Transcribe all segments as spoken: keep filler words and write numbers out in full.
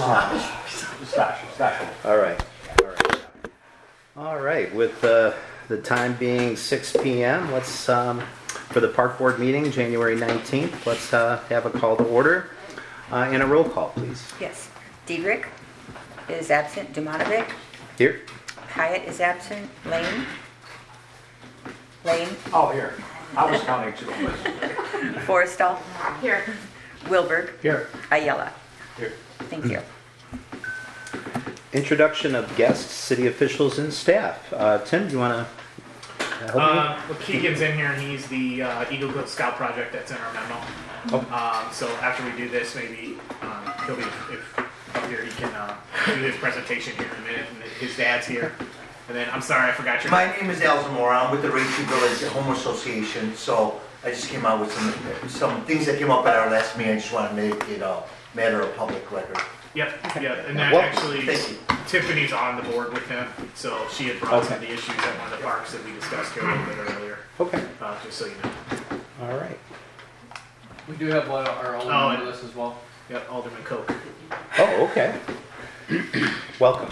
Stop, stop. All right, all right. All right, with uh, the time being six p.m., let's, um, for the park board meeting, January nineteenth, let's uh, have a call to order uh, and a roll call, please. Yes. Diedrich is absent. Dumanovic. Here. Hyatt is absent. Lane. Lane. Oh, here. I was counting too. Forrestal. Here. Wilberg. Here. Ayala. Here. Thank you. Introduction of guests, city officials, and staff. Uh, Tim, do you want to help me? Uh, well, Keegan's in here, and he's the uh, Eagle Scout project that's in our memo. Oh. Um, so after we do this, maybe um, he'll be if up here. He can uh, do his presentation here in a minute. And his dad's here. And then I'm sorry, I forgot your My name is Al Zamora. I'm with the Raintree Village Home Association. So I just came out with some some things that came up at our last meeting. I just want to make it a matter of public record. Yep, yeah, and that Well, actually, thank you. Tiffany's on the board with him, so she had brought some of Okay. the issues at one of the parks that we discussed here a little bit earlier, Okay, uh, just so you know. all right. We do have one, our Oh, alderman and- with us as well. Yep, Alderman Coke. Oh, okay. Welcome.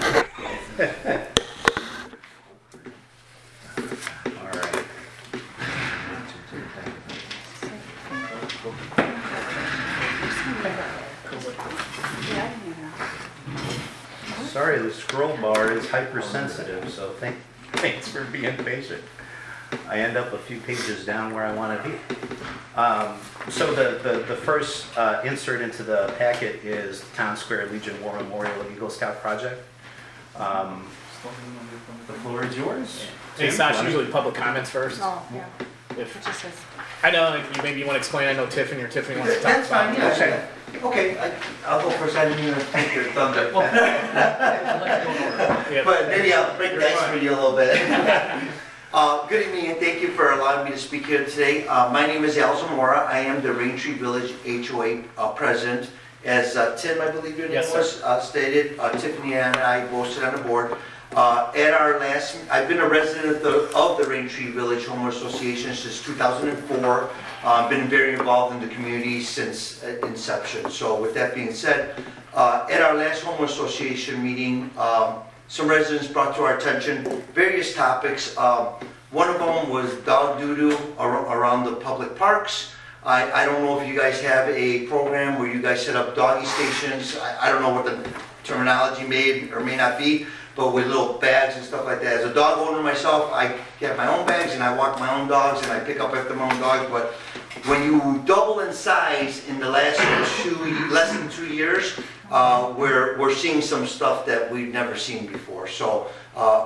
All right. Sorry, the scroll bar is hypersensitive, so thank, thanks for being patient. I end up a few pages down where I want to be. Um, so the, the, the first uh, insert into the packet is Town Square Legion War Memorial Eagle Scout Project. Um, the floor is yours. Hey, Tim, Sash, you wanna- usually public comments first. Oh, yeah. If, It just says, I know, like, you maybe you want to explain, I know Tiffany or Tiffany wants to talk That's fine, about it. yeah. Okay, I, I'll go first. I didn't even think your thunder. Yep. But maybe I'll break the ice for you a little bit. Uh, good evening, and thank you for allowing me to speak here today. Uh, my name is Al Zamora. I am the Raintree Village H O A uh, president. As uh, Tim, I believe your name Yes, sir. was, uh, stated, uh, Tiffany and I both sit on the board. Uh, at our last, I've been a resident of the, of the Raintree Village Homeowner Association since two thousand four. Uh, been very involved in the community since uh, inception. So with that being said, uh, at our last Homeowner Association meeting, um, some residents brought to our attention various topics. Um, one of them was dog doo-doo ar- around the public parks. I, I don't know if you guys have a program where you guys set up doggy stations. I, I don't know what the terminology may or may not be, but with little bags and stuff like that. As a dog owner myself, I get my own bags and I walk my own dogs and I pick up after my own dogs. But when you double in size in the last two, less than two years, uh, we're we're seeing some stuff that we've never seen before. So uh,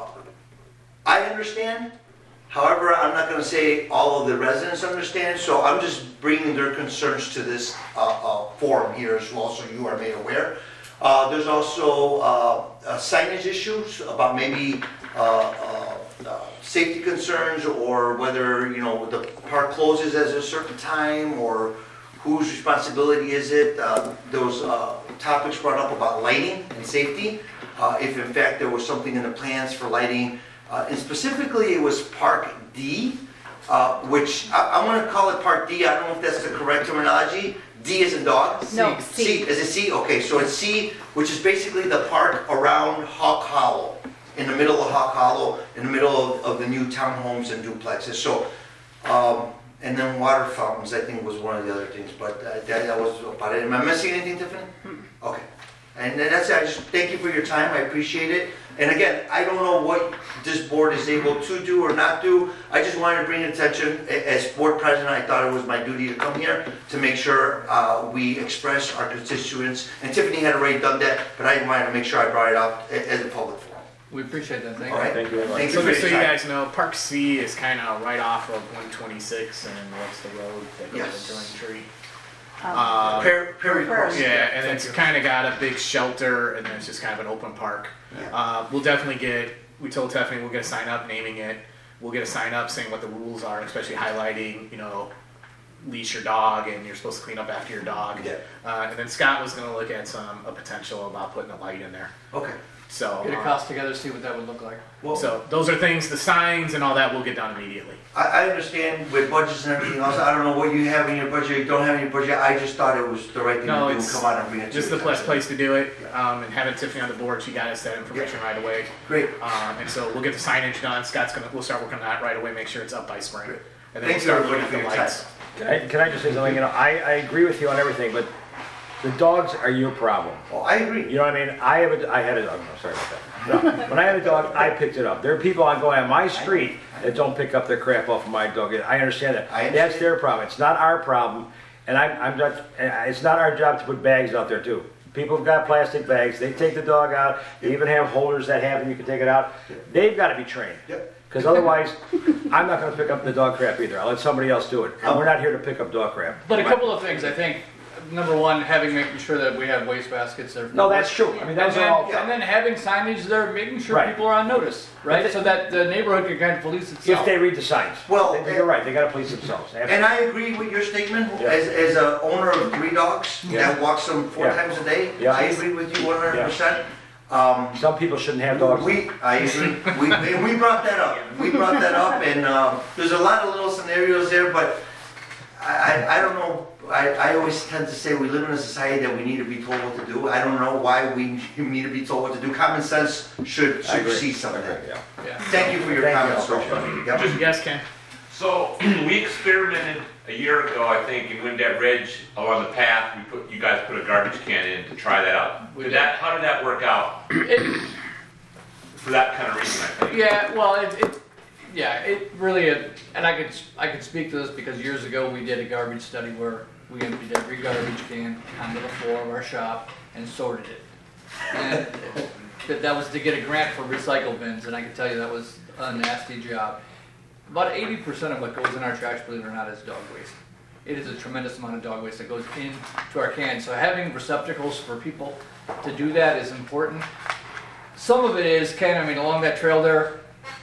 I understand. However, I'm not going to say all of the residents understand. So I'm just bringing their concerns to this uh, uh, forum here as well, so you are made aware. Uh, there's also uh, uh, signage issues about maybe uh, uh, uh, safety concerns, or whether, you know, the park closes at a certain time, or whose responsibility is it. Uh, there was uh, topics brought up about lighting and safety, uh, if in fact there was something in the plans for lighting. Uh, and specifically it was Park D, uh, which I, I'm going to call it Park D. I don't know if that's the correct terminology. D is in dog? no, C. C. Is it C? Okay, so it's C, which is basically the park around Hawk Hollow, in the middle of Hawk Hollow, in the middle of, of the new townhomes and duplexes. So, um, and then water fountains, I think, was one of the other things, but uh, that, that was about it. Am I missing anything, Tiffany? Okay. And then that's it. I just thank you for your time. I appreciate it. And again, I don't know what this board is able to do or not do. I just wanted to bring attention. As board president, I thought it was my duty to come here to make sure uh, we express our constituents. And Tiffany had already done that, but I wanted to make sure I brought it up as a public forum. We appreciate that, thank All you. right? Thank you very much. Thank you So for just so your you time. guys know, Park C is kind of right off of one twenty-six, and what's the road that goes Yes. into Raintree? Um, Uh, Perry, Perry Perry. Cross. Yeah, and Thank it's you. kind of got a big shelter, and then it's just kind of an open park. Yeah. Uh, we'll definitely get, we told Tiffany we'll get a sign up naming it. We'll get a sign up saying what the rules are, especially highlighting, you know, leash your dog and you're supposed to clean up after your dog. Yeah. Uh, and then Scott was going to look at some, a potential about putting a light in there. Okay. So, Get a uh, cost together, see what that would look like. Well, so those are things, the signs and all that will get done immediately. I, I understand with budgets and everything else, I don't know what you have in your budget, you don't have in your budget, I just thought it was the right thing No, to do, it's come out and bring it to This is you. the best place to do it, um, and having Tiffany on the board, she got us that information right away. Great, Um, and so we'll get the signage done. Scott's gonna, we'll start working on that right away, make sure it's up by spring. Great. And then Thank we'll you, start everybody, looking for at your the time. lights. Can I, can I just say something? You know, I, I agree with you on everything, but the dogs are your problem. oh, I agree. You know what I mean? I have a, I had a, oh, no, sorry about that. No, when I had a dog, I picked it up. There are people on going on my street that don't pick up their crap off of my dog. I understand that. I understand. That's their problem. It's not our problem. And I'm, I'm not, it's not our job to put bags out there too. People have got plastic bags. They take the dog out. They even have holders that have them. You can take it out. They've got to be trained. Yep. Because otherwise, I'm not going to pick up the dog crap either. I'll let somebody else do it. And we're not here to pick up dog crap. But a couple of things, I think, number one, having, making sure that we have waste baskets there. No, that's true. I mean, And those are then, all. and then having signage there, making sure Right. people are on notice, right? So that the neighborhood can kind of police If itself. they read the signs. Well, They- You're right, they gotta police themselves. And I agree with your statement, Yeah. as, as a owner of three dogs Yeah. that walks them four Yeah. times a day, Yeah. I agree with you one hundred percent. Um, Some people shouldn't have dogs. We, I agree, we, and we brought that up, we brought that up, and, um, there's a lot of little scenarios there, but I, I, I don't know, I, I always tend to say we live in a society that we need to be told what to do. I don't know why we need to be told what to do. Common sense should I agree. supersede some of I that. agree, yeah. Yeah. Thank you for your Thank you, comments, I'll sir. appreciate Yep. Yes, Ken? So, we experimented a year ago, I think, in Windab Ridge, along the path, we put, you guys put a garbage can in to try that out. We Did did. that, how did that work out? It- For that kind of reason, I think. Yeah, well, it, it, yeah, it really, uh, and I could, I could speak to this because years ago we did a garbage study where we emptied every garbage can onto the floor of our shop and sorted it. And that, that was to get a grant for recycle bins, and I can tell you that was a nasty job. About eighty percent of what goes in our trash, believe it or not, is dog waste. It is a tremendous amount of dog waste that goes into our cans. So having receptacles for people to do that is important. Some of it is, Ken, I mean, along that trail there,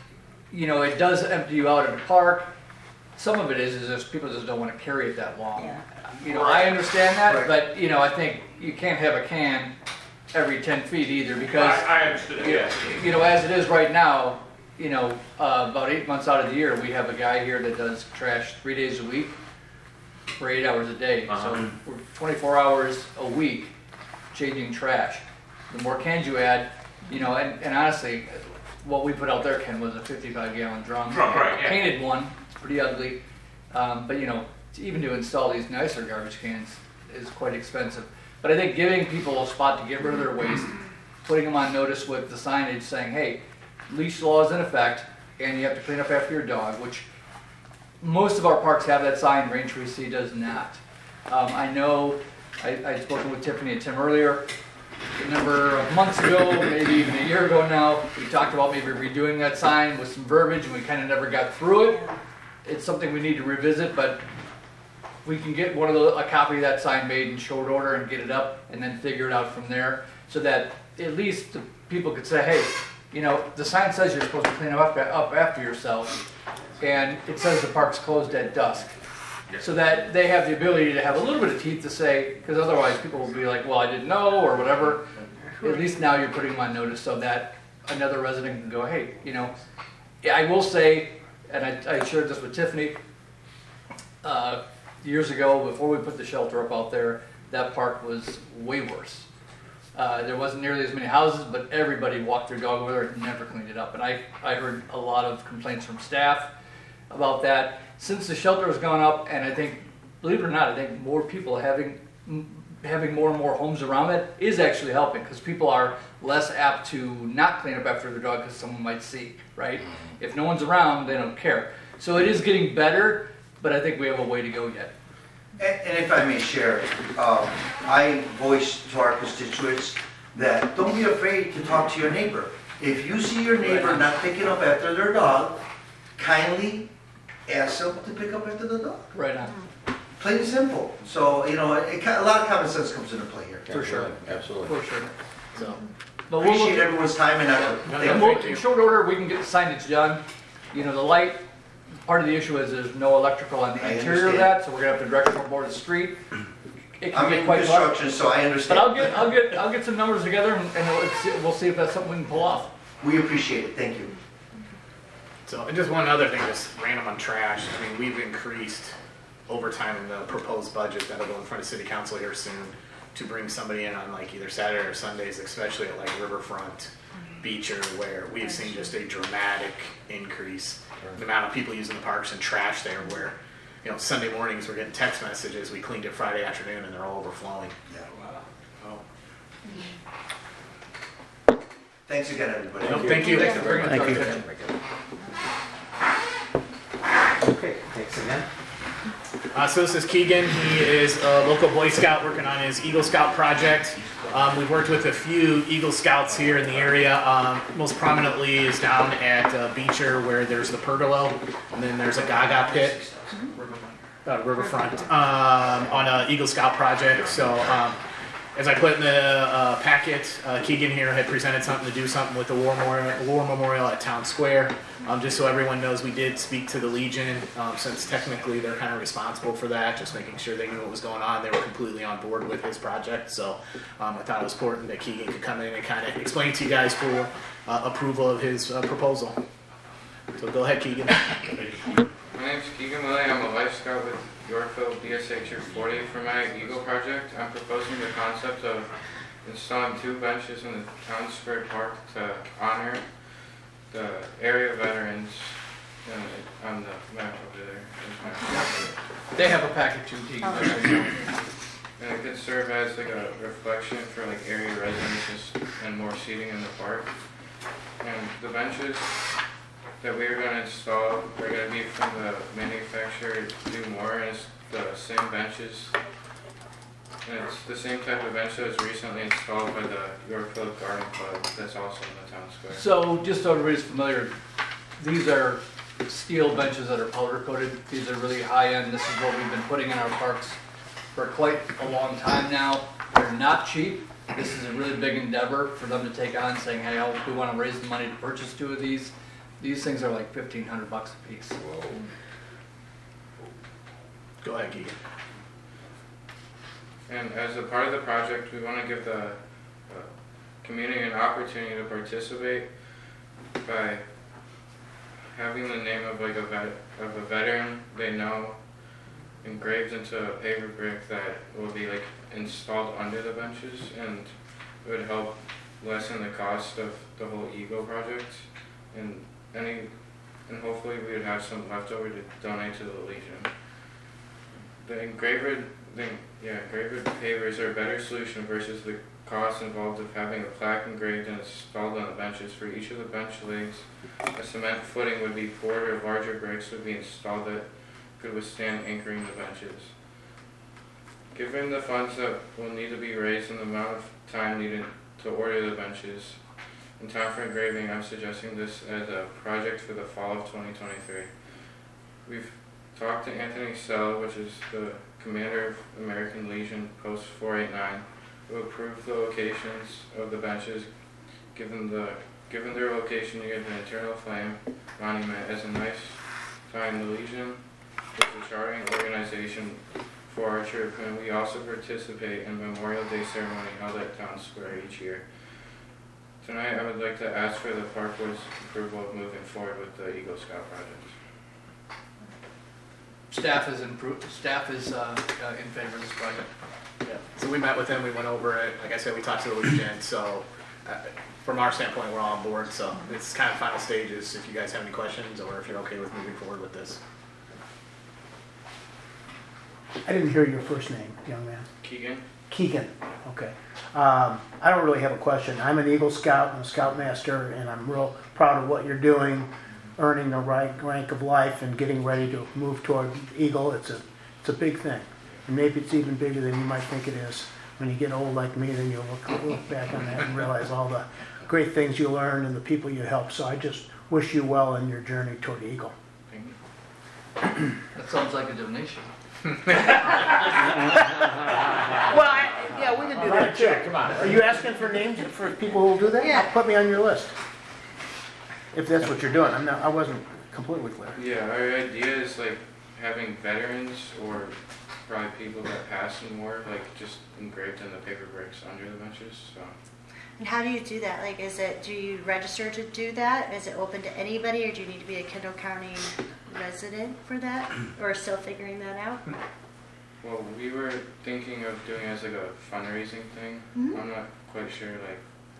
you know, it does empty you out at the park. Some of it is, is just people just don't want to carry it that long. Yeah. You know, I understand that, Right. but, you know, I think you can't have a can every ten feet either because, I, I understood it, you yeah. you know, as it is right now, you know, uh, about eight months out of the year, we have a guy here that does trash three days a week for eight hours a day. Uh-huh. So we're twenty-four hours a week changing trash. The more cans you add, you know, and, and honestly, what we put out there, Ken, was a fifty-five gallon drum. Drum, right, yeah. Painted one, pretty ugly. Um, but you know, to even to install these nicer garbage cans is quite expensive. But I think giving people a spot to get rid of their waste, putting them on notice with the signage saying, hey, leash law is in effect, and you have to clean up after your dog, which most of our parks have that sign, Raintree C does not. Um, I know, I, I'd spoken with Tiffany and Tim earlier, a number of months ago, maybe even a year ago now, we talked about maybe redoing that sign with some verbiage, and we kind of never got through it. It's something we need to revisit, but we can get one of the, a copy of that sign made in short order and get it up, and then figure it out from there, so that at least the people could say, hey, you know, the sign says you're supposed to clean up, up after yourself, and it says the park's closed at dusk. So that they have the ability to have a little bit of teeth to say, because otherwise people will be like, well, I didn't know, or whatever. At least now you're putting them on notice so that another resident can go, hey, you know, yeah, I will say, and I, I shared this with Tiffany, uh, years ago, before we put the shelter up out there, that park was way worse. Uh, there wasn't nearly as many houses, but everybody walked their dog over there and never cleaned it up. And I, I heard a lot of complaints from staff about that. Since the shelter has gone up, and I think, believe it or not, I think more people having having more and more homes around it is actually helping, because people are less apt to not clean up after their dog because someone might see, right? If no one's around, they don't care. So it is getting better, but I think we have a way to go yet. And, and if I may share, um, I voiced to our constituents that don't be afraid to talk to your neighbor. If you see your neighbor not picking up after their dog, kindly ask them to pick up after the dog. Right on. Plain and simple. So, you know, it, a lot of common sense comes into play here. For sure. Absolutely. For sure. So, but we'll Appreciate look, everyone's time and effort. No, Thank and you. we'll, in short order, we can get the signage done. You know, the light, part of the issue is there's no electrical on the I interior of understand. that, so we're gonna have to direct from board of the street. it can I'm get in quite large. construction, so I But understand. I'll get, I'll get, I'll get some numbers together and, and we'll see- we'll see if that's something we can pull off. We appreciate it, thank you. So, and just one other thing, just random on trash. I mean, we've increased overtime in the proposed budget that'll go in front of city council here soon to bring somebody in on like either Saturday or Sundays, especially at like Riverfront, Beecher, where we've seen just a dramatic increase in the amount of people using the parks and trash there, where, you know, Sunday mornings we're getting text messages, we cleaned it Friday afternoon and they're all overflowing. Oh. Thanks again, everybody. No, thank you. Thanks for bringing it to our Thank you. attention. Okay, thanks again. Uh, so this is Keegan. He is a local Boy Scout working on his Eagle Scout project. Um, we've worked with a few Eagle Scouts here in the area. Um, most prominently is down at uh, Beecher, where there's the pergola, and then there's a Gaga pit, uh, Riverfront, um, on a Eagle Scout project. So um, as I put in the uh, packet, uh, Keegan here had presented something to do something with the War Memorial, War Memorial at Town Square. Um, just so everyone knows, we did speak to the Legion, um, since technically they're kind of responsible for that, just making sure they knew what was going on. They were completely on board with his project, so um, I thought it was important that Keegan could come in and kind of explain to you guys for uh, approval of his uh, proposal. So go ahead, Keegan. My name's Keegan Willey. I'm a Life Scout with Yorkville B S H forty. For my Eagle project, I'm proposing the concept of installing two benches in the Town Square Park to honor the area veterans uh, on the map over there. There's my- They have a package too, Keegan. And it could serve as like a reflection for like area residents and more seating in the park. And the benches that we are going to install are going to be from the manufacturer Do More, and it's the same benches. And it's the same type of bench that was recently installed by the Yorkville Garden Club that's also in the Town Square. So, just so everybody's familiar, these are steel benches that are powder coated. These are really high end. This is what we've been putting in our parks for quite a long time now. They're not cheap. This is a really big endeavor for them to take on, saying, hey, oh, we want to raise the money to purchase two of these. These things are like fifteen hundred bucks a piece. Go ahead, Keegan. And as a part of the project, we want to give the uh, community an opportunity to participate by having the name of like a vet, of a veteran they know engraved into a paper brick that will be like installed under the benches, and it would help lessen the cost of the whole Eagle project, and any and hopefully we would have some left over to donate to the Legion. The engraved the, yeah, engraved pavers are a better solution versus the cost involved of having a plaque engraved and installed on the benches. For each of the bench legs, a cement footing would be poured or larger bricks would be installed that could withstand anchoring the benches. Given the funds that will need to be raised and the amount of time needed to order the benches in time for engraving, I'm suggesting this as a project for the fall of twenty twenty-three. We've talked to Anthony Sell, which is the commander of American Legion Post four eighty-nine, who approved the locations of the benches, given the given their location near the Eternal Flame Monument. As a nice time, the Legion is a chartering organization for our troop, and we also participate in Memorial Day ceremony held at Town Square each year. Tonight, I would like to ask for the Park Board's approval of moving forward with the Eagle Scout project. Staff is in, staff is uh, uh, in favor of this project. Yeah. So we met with him, we went over it, like I said, we talked to the Legion, so uh, from our standpoint, we're all on board, so it's kind of final stages, if you guys have any questions, or if you're okay with moving forward with this. I didn't hear your first name, young man. Keegan? Keegan, okay. Um, I don't really have a question. I'm an Eagle Scout and a Scoutmaster, and I'm real proud of what you're doing, earning the right rank of life and getting ready to move toward Eagle. It's a, it's a big thing. And maybe it's even bigger than you might think it is. When you get old like me, then you'll look, look back on that and realize all the great things you learned and the people you helped. So I just wish you well in your journey toward Eagle. Thank you. That sounds like a donation. Well, I, yeah, we can do that too. Come on. Are you asking for names for people who will do that? Yeah. Put me on your list. If that's what you're doing. I'm not, I wasn't completely clear. Yeah, our idea is like having veterans or probably people that passed in war, like just engraved in the paper bricks under the benches. So And how do you do that? Like, is it, do you register to do that? Is it open to anybody, or do you need to be a Kendall County resident for that? Or still figuring that out? well, we were thinking of doing it as like a fundraising thing. Mhm. I'm not quite sure, like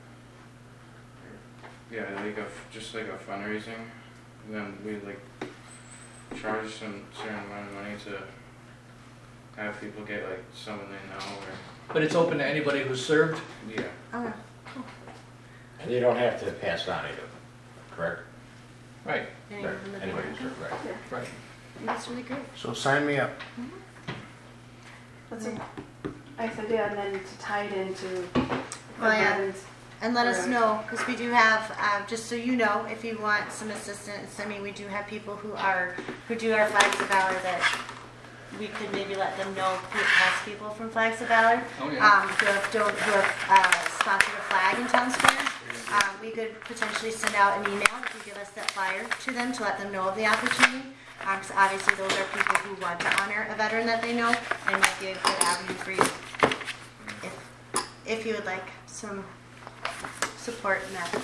yeah, like a f- just like a fundraising. And then we like charge some certain amount of money to have people get like someone they know or But it's open to anybody who's served. yeah. Oh, And you don't have to pass on either, correct? Right, anyone from the Anybody, board? right? right. That's really great. So sign me up. That's a nice idea, and then to tie it into Well, yeah. veterans. And let us Right. know, because we do have, uh, just so you know, if you want some assistance, I mean, we do have people who are, who do our Flags of Valor that we could maybe let them know, who past people from Flags of Valor. Oh, yeah. Um, who have, don't, who have, uh, sponsored a flag in Town Square. Um, we could potentially send out an email if you give us that flyer to them to let them know of the opportunity. Um, because obviously those are people who want to honor a veteran that they know, and might be a good avenue for you. If, if you would like some support in that.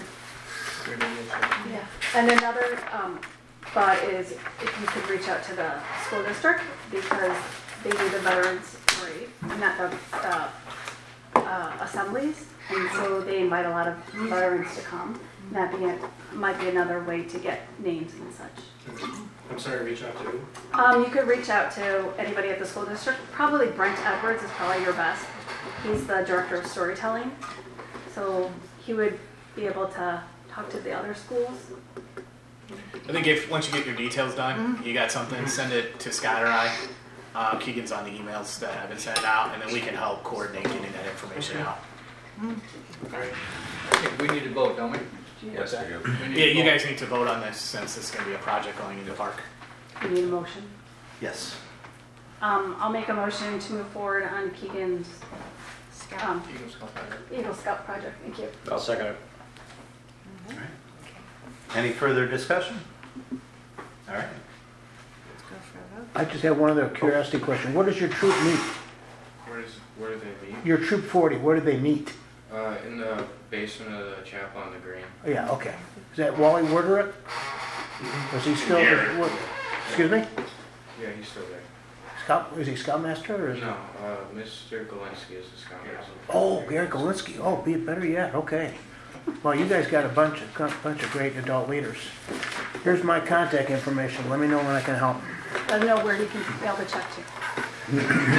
Yeah. And another um, thought is if you could reach out to the school district, because they do the veterans parade, not the uh, uh, assemblies, and so they invite a lot of veterans to come. And that be a, might be another way to get names and such. I'm sorry, reach out to? Um, you could reach out to anybody at the school district. Probably Brent Edwards is probably your best. He's the director of storytelling. So he would be able to talk to the other schools. I think if, once you get your details done, you got something, send it to Scott or I. Uh, Keegan's on the emails that have been sent out, and then we can help coordinate getting that information out. I think we need to vote, don't we? Yes, I do. We need Yeah, to you vote. guys need to vote on this since this is going to be a project going into the park. You need a motion. Yes. Um, I'll make a motion to move forward on Keegan's Scout. um, Eagle Scout project. Eagle Scout project. Thank you. I'll second it. All right. Any further discussion? All right. Let's go for a vote. I just have one other curiosity question. Where does your troop meet? Where does where do they meet? Your troop forty, where do they meet? Uh, in the basement of the chapel on the green. Oh, yeah, okay. Is that Wally Werderich? Was he still, Yeah. what- excuse me? Yeah, he's still there. Scout, is he Scoutmaster or is he? No, uh, Mister Galinsky is the scoutmaster. Oh, Gary Galinsky. Oh, be better yet. Okay. Well, you guys got a bunch of got a bunch of great adult leaders. Here's my contact information. Let me know when I can help. Let him know where he can mail the check to.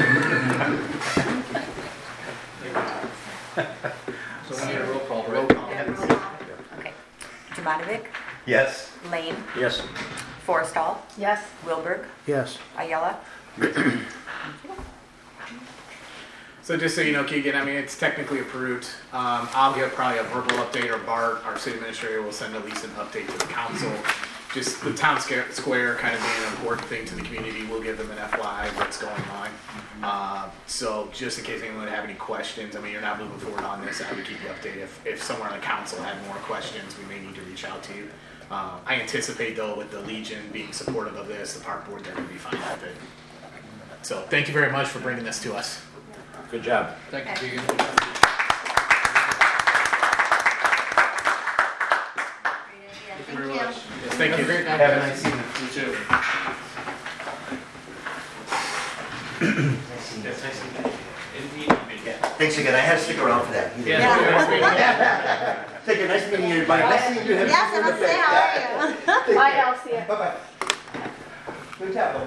So we need a roll call, Roll right? call. Okay. Tomatovich, Yes. Lane, Yes. Forrestall, Yes. Wilberg, Yes. Ayala. So just so you know, Keegan, I mean, it's technically approved. Um, I'll get probably a verbal update, or Bart, our city administrator, will send at least an update to the council. Just the town sca- square kind of being an important thing to the community, we'll give them an F Y I what's going on. Uh, so just in case anyone would have any questions, I mean, you're not moving forward on this, I would keep you updated. If, if someone on the council had more questions, we may need to reach out to you. Uh, I anticipate though, with the Legion being supportive of this, the park board, they're gonna be fine with it. So thank you very much for bringing this to us. Good job. Thank you, Keegan. Yeah, Thank you thank very you. much. Thank Have a you. great night, Have a guys. nice evening. You too. That's nice to meet you. Indeed, you did. Thanks again, I had to stick around for that. Yeah. Take a nice meeting you, everybody. Nice meeting you. Have a Yes, good and I'll say, day. how are you? Bye, I'll see you. Bye-bye. Good job.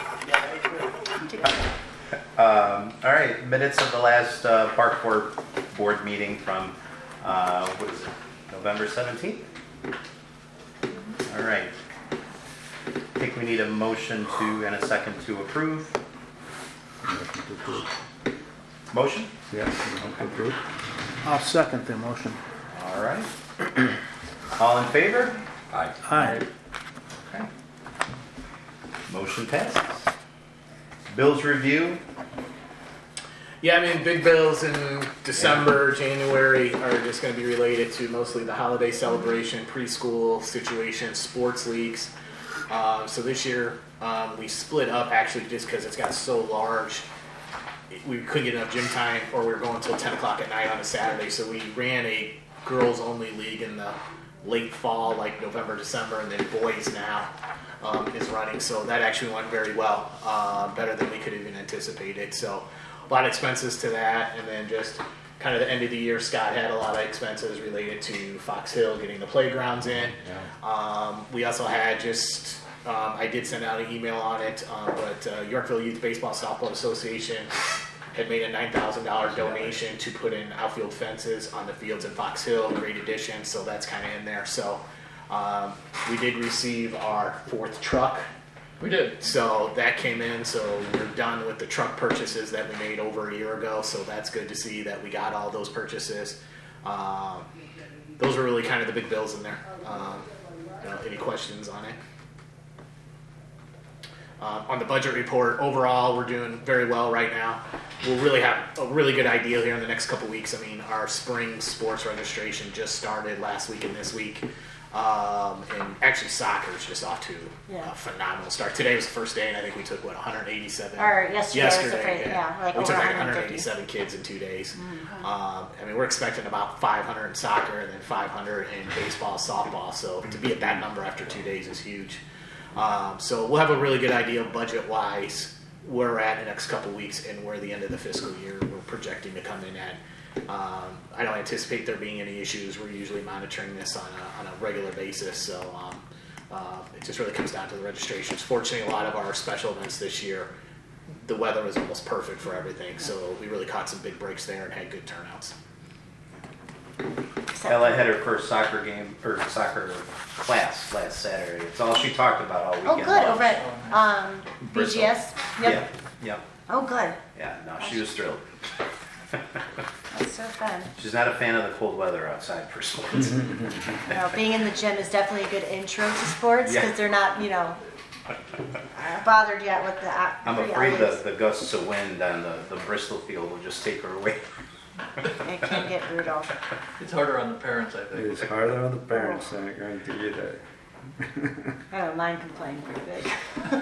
Um, all right, minutes of the last uh, park board, board meeting from, uh, what is it, November seventeenth? All right. I think we need a motion to, and a second to approve. Motion? Yes. Approved. I'll second the motion. All right. All in favor? Aye. Aye. Okay. Motion passes. Bills review. Yeah, I mean, big bills in December, January are just going to be related to mostly the holiday celebration, preschool situation, sports leagues. Um, so this year, um, we split up actually just because it's got so large. It- We couldn't get enough gym time, or we were going until ten o'clock at night on a Saturday. So we ran a girls-only league in the late fall, like November, December, and then boys now um, is running. So that actually went very well, uh, better than we could even anticipated. So a lot of expenses to that, and then just kind of the end of the year, Scott had a lot of expenses related to Fox Hill getting the playgrounds in. Um, we also had just, um, I did send out an email on it, um, but uh, Yorkville Youth Baseball Softball Association had made a nine thousand dollars donation to put in outfield fences on the fields in Fox Hill, great addition, so that's kind of in there. So um, we did receive our fourth truck. We did. So that came in, so we're done with the truck purchases that we made over a year ago, so that's good to see that we got all those purchases. Um, those are really kind of the big bills in there. Um, you know, any questions on it? Um, on the budget report, overall, we're doing very well right now. We'll really have a really good idea here in the next couple weeks. I mean, our spring sports registration just started last week and this week. Um, and actually soccer is just off to Yeah. a phenomenal start. Today was the first day, and I think we took, what, one hundred eighty-seven? Or yesterday was the Yesterday, first- yeah, like we over took like one hundred one hundred fifty. eighty-seven kids in two days. Um, I mean, we're expecting about five hundred in soccer and then five hundred in baseball, softball. So to be at that number after two days is huge. Um, so we'll have a really good idea budget-wise where we're at in the next couple weeks and where the end of the fiscal year we're projecting to come in at. Um, I don't anticipate there being any issues. We're usually monitoring this on a, on a regular basis, so um, uh, it just really comes down to the registrations. Fortunately, a lot of our special events this year, the weather was almost perfect for everything, so we really caught some big breaks there and had good turnouts. Ella had her first soccer game, or soccer class last Saturday. It's all she talked about all Oh, weekend. good, long. over at, um, B G S? Yeah, Yep. yeah, Oh, good. yeah, no, she was thrilled. That's so fun. She's not a fan of the cold weather outside for sports. No, being in the gym is definitely a good intro to sports, Yeah. because they're not, you know, bothered yet with the. uh, I'm pretty afraid obvious- the, the gusts of wind on the, the Bristol field will just take her away. It can get brutal. It's harder on the parents, I think. It's harder on the parents, I guarantee you that. I don't mind complaining pretty big.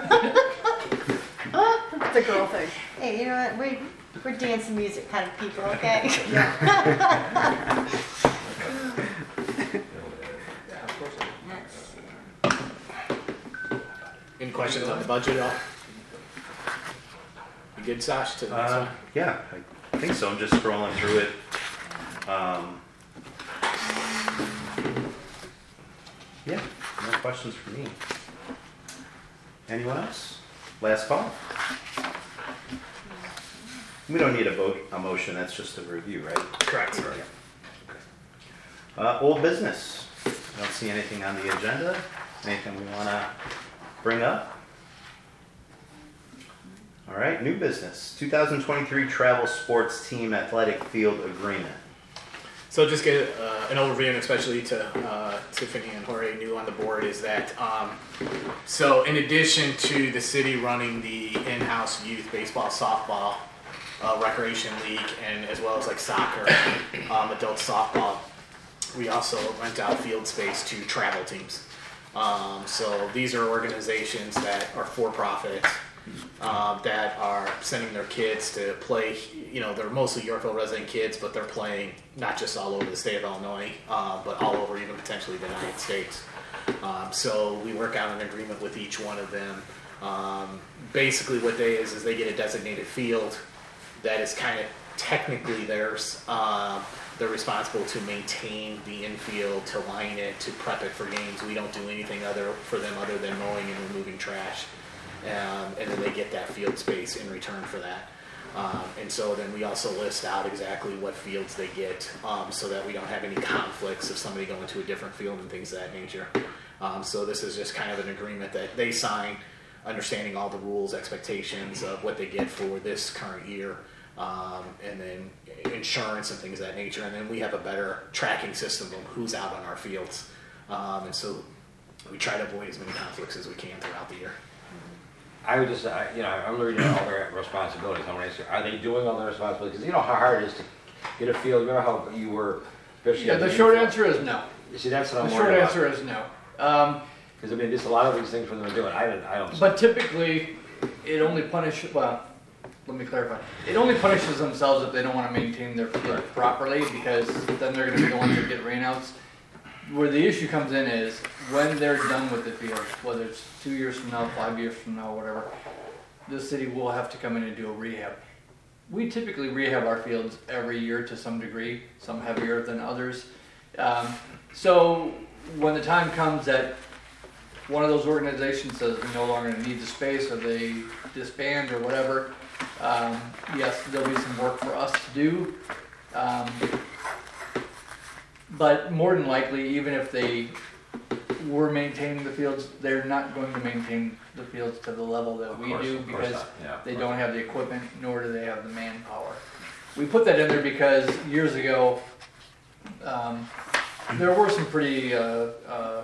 It's a girl thing. Hey, you know what, we, we're dancing music kind of people, okay? Any questions on the budget at all? You good, Sash? To the next Uh, one? yeah, I think so. I'm just scrolling through it. Um, yeah, no questions for me. Anyone else? Last call. We don't need a vote, a motion. That's just a review, right? Correct. Uh, old business. I don't see anything on the agenda. Anything we want to bring up? All right, new business. two thousand twenty-three travel sports team athletic field agreement. So just get uh, an overview, and especially to uh, Tiffany and Jorge, new on the board, is that um, so in addition to the city running the in-house youth baseball, softball, uh, recreation league, and as well as like soccer, um, adult softball, we also rent out field space to travel teams. Um, so these are organizations that are for-profit, um, that are sending their kids to play. You know, they're mostly Yorkville resident kids, but they're playing not just all over the state of Illinois, uh, but all over even potentially the United States. Um, so we work out an agreement with each one of them. Um, basically what they is, is they get a designated field that is kind of technically theirs. Uh, they're responsible to maintain the infield, to line it, to prep it for games. We don't do anything other for them other than mowing and removing trash. Um, and then they get that field space in return for that. Um, and so then we also list out exactly what fields they get, um, so that we don't have any conflicts of somebody going to a different field and things of that nature. Um, so this is just kind of an agreement that they sign, understanding all the rules, expectations of what they get for this current year, um, and then insurance and things of that nature. And then we have a better tracking system of who's out on our fields. Um, and so we try to avoid as many conflicts as we can throughout the year. I would just, I- you know, I'm reading all their responsibilities. I want to ask you, are they doing all their responsibilities? Because you know how hard it is to get a field. Remember how you were, especially Yeah, at the the short infield? answer is no. You see, that's what I'm The worried short about. answer is no. Um, Because I mean, just a lot of these things for them to do it, I don't, I don't. But typically, it only punishes, well, let me clarify. It only punishes themselves if they don't want to maintain their field properly, because then they're going to be the ones that get rainouts. Where the issue comes in is when they're done with the field, whether it's two years from now, five years from now, whatever, the city will have to come in and do a rehab. We typically rehab our fields every year to some degree, some heavier than others. Um, so when the time comes that one of those organizations says we no longer need the space, or they disband or whatever, um, yes, there'll be some work for us to do. Um, but more than likely, even if they were maintaining the fields, they're not going to maintain the fields to the level that Of we course, do of course because not. Yeah, of they course. don't have the equipment, nor do they have the manpower. We put that in there because years ago, um, there were some pretty uh, uh,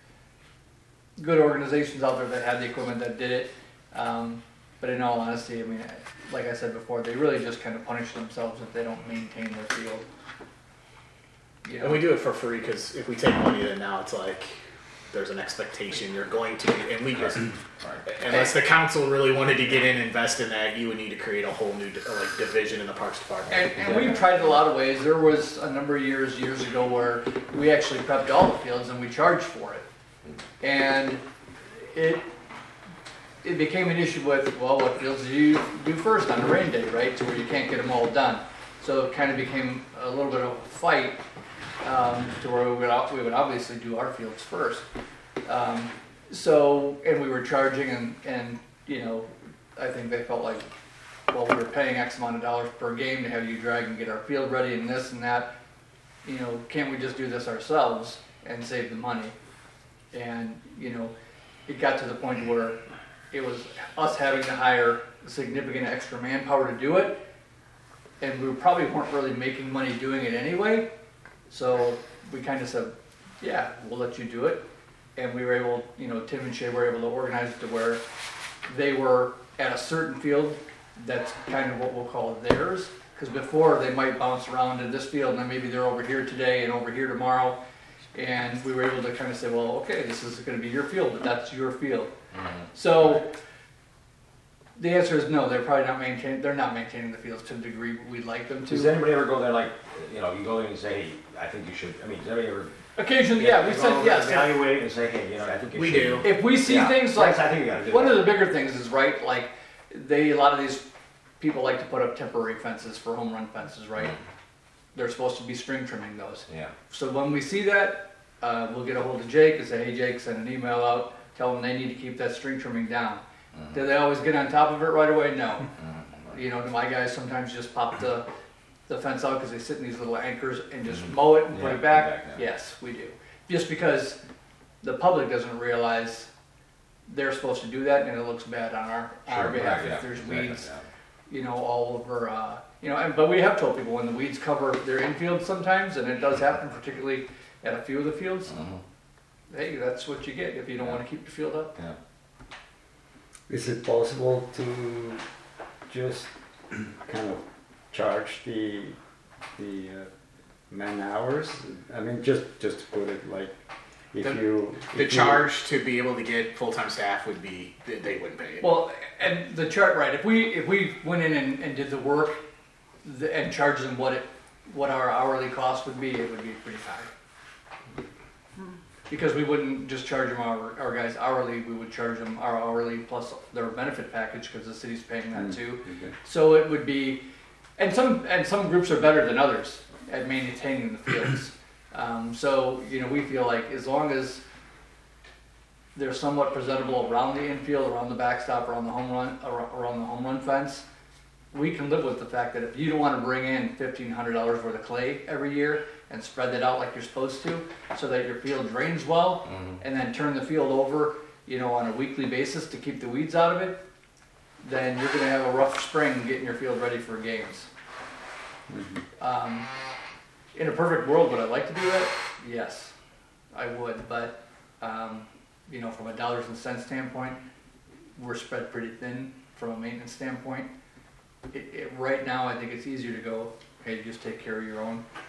good organizations out there that had the equipment that did it. Um, but in all honesty, I mean, like I said before, they really just kind of punish themselves if they don't maintain their field. You know? And we do it for free because if we take money, then now it's like there's an expectation you're going to, and we just, unless the council really wanted to get in and invest in that, you would need to create a whole new like division in the Parks Department. And, and we've tried it a lot of ways. There was a number of years, years ago, where we actually prepped all the fields and we charged for it. And it it became an issue with, well, what fields do you do first on a rain day, right? To where you can't get them all done. So it kind of became a little bit of a fight um, to where we would, we would obviously do our fields first. Um, so, and we were charging and, and, you know, I think they felt like, well, we were paying X amount of dollars per game to have you drag and get our field ready and this and that. You know, can't we just do this ourselves and save the money? And, you know, it got to the point where it was us having to hire significant extra manpower to do it. And we probably weren't really making money doing it anyway. So we kind of said, yeah, we'll let you do it. And we were able, you know, Tim and Shay were able to organize it to where they were at a certain field that's kind of what we'll call theirs. Because before they might bounce around in this field and then maybe they're over here today and over here tomorrow. And we were able to kind of say, well, okay, this is going to be your field, but that's your field. Mm-hmm. So the answer is no. They're probably not maintaining. They're not maintaining the fields to the degree we'd like them to. Does anybody ever go there like, you know, you go there and say, hey, I think you should. I mean, does anybody ever? Occasionally, yeah, we go said over yes. and evaluate and say, hey, you know, I think you We should. do. If we see Yeah. things like, That's- I think you gotta do one that. of the bigger things is right. Like they, a lot of these people like to put up temporary fences for home run fences, right? They're supposed to be string trimming those. Yeah. So when we see that, uh, we'll get a hold of Jake and say, hey, Jake, send an email out, tell them they need to keep that string trimming down. Mm-hmm. Do they always get on top of it right away? No. Mm-hmm. You know, my guys sometimes just pop the, the fence out because they sit in these little anchors and just mm-hmm. mow it and Yeah, put it back. back yeah. Yes, we do. Just because the public doesn't realize they're supposed to do that and it looks bad on our, on our Sure, behalf right, if yeah, there's exactly, weeds, yeah. you know, all over, uh, you know, and, but we have told people when the weeds cover their infield sometimes, and it does happen particularly at a few of the fields, Mhm. hey, that's what you get if you don't Yeah. want to keep the field up. Yeah. Is it possible to just kind of charge the the uh, man hours? I mean, just just to put it like, if The- you The if you- charge to be able to get full-time staff would be, they- they wouldn't pay it. Well, and the chart, right, if we, if we went in and, and did the work the, and charged them what it, what our hourly cost would be, it would be pretty high. Because we wouldn't just charge them our, our guys hourly, we would charge them our hourly plus their benefit package, because the city's paying that Mm, too. okay. So it would be, and some, and some groups are better than others at maintaining the fields. Um, so, you know, we feel like as long as they're somewhat presentable around the infield, around the backstop, around the home run, ar- around the home run fence, we can live with the fact that if you don't want to bring in fifteen hundred dollars worth of clay every year and spread that out like you're supposed to, so that your field drains well, Mhm. and then turn the field over, you know, on a weekly basis to keep the weeds out of it, then you're going to have a rough spring getting your field ready for games. Um, in a perfect world, would I like to do that? Yes, I would, but, um, you know, from a dollars and cents standpoint, we're spread pretty thin from a maintenance standpoint. It, it, right now, I think it's easier to go, hey, just take care of your own.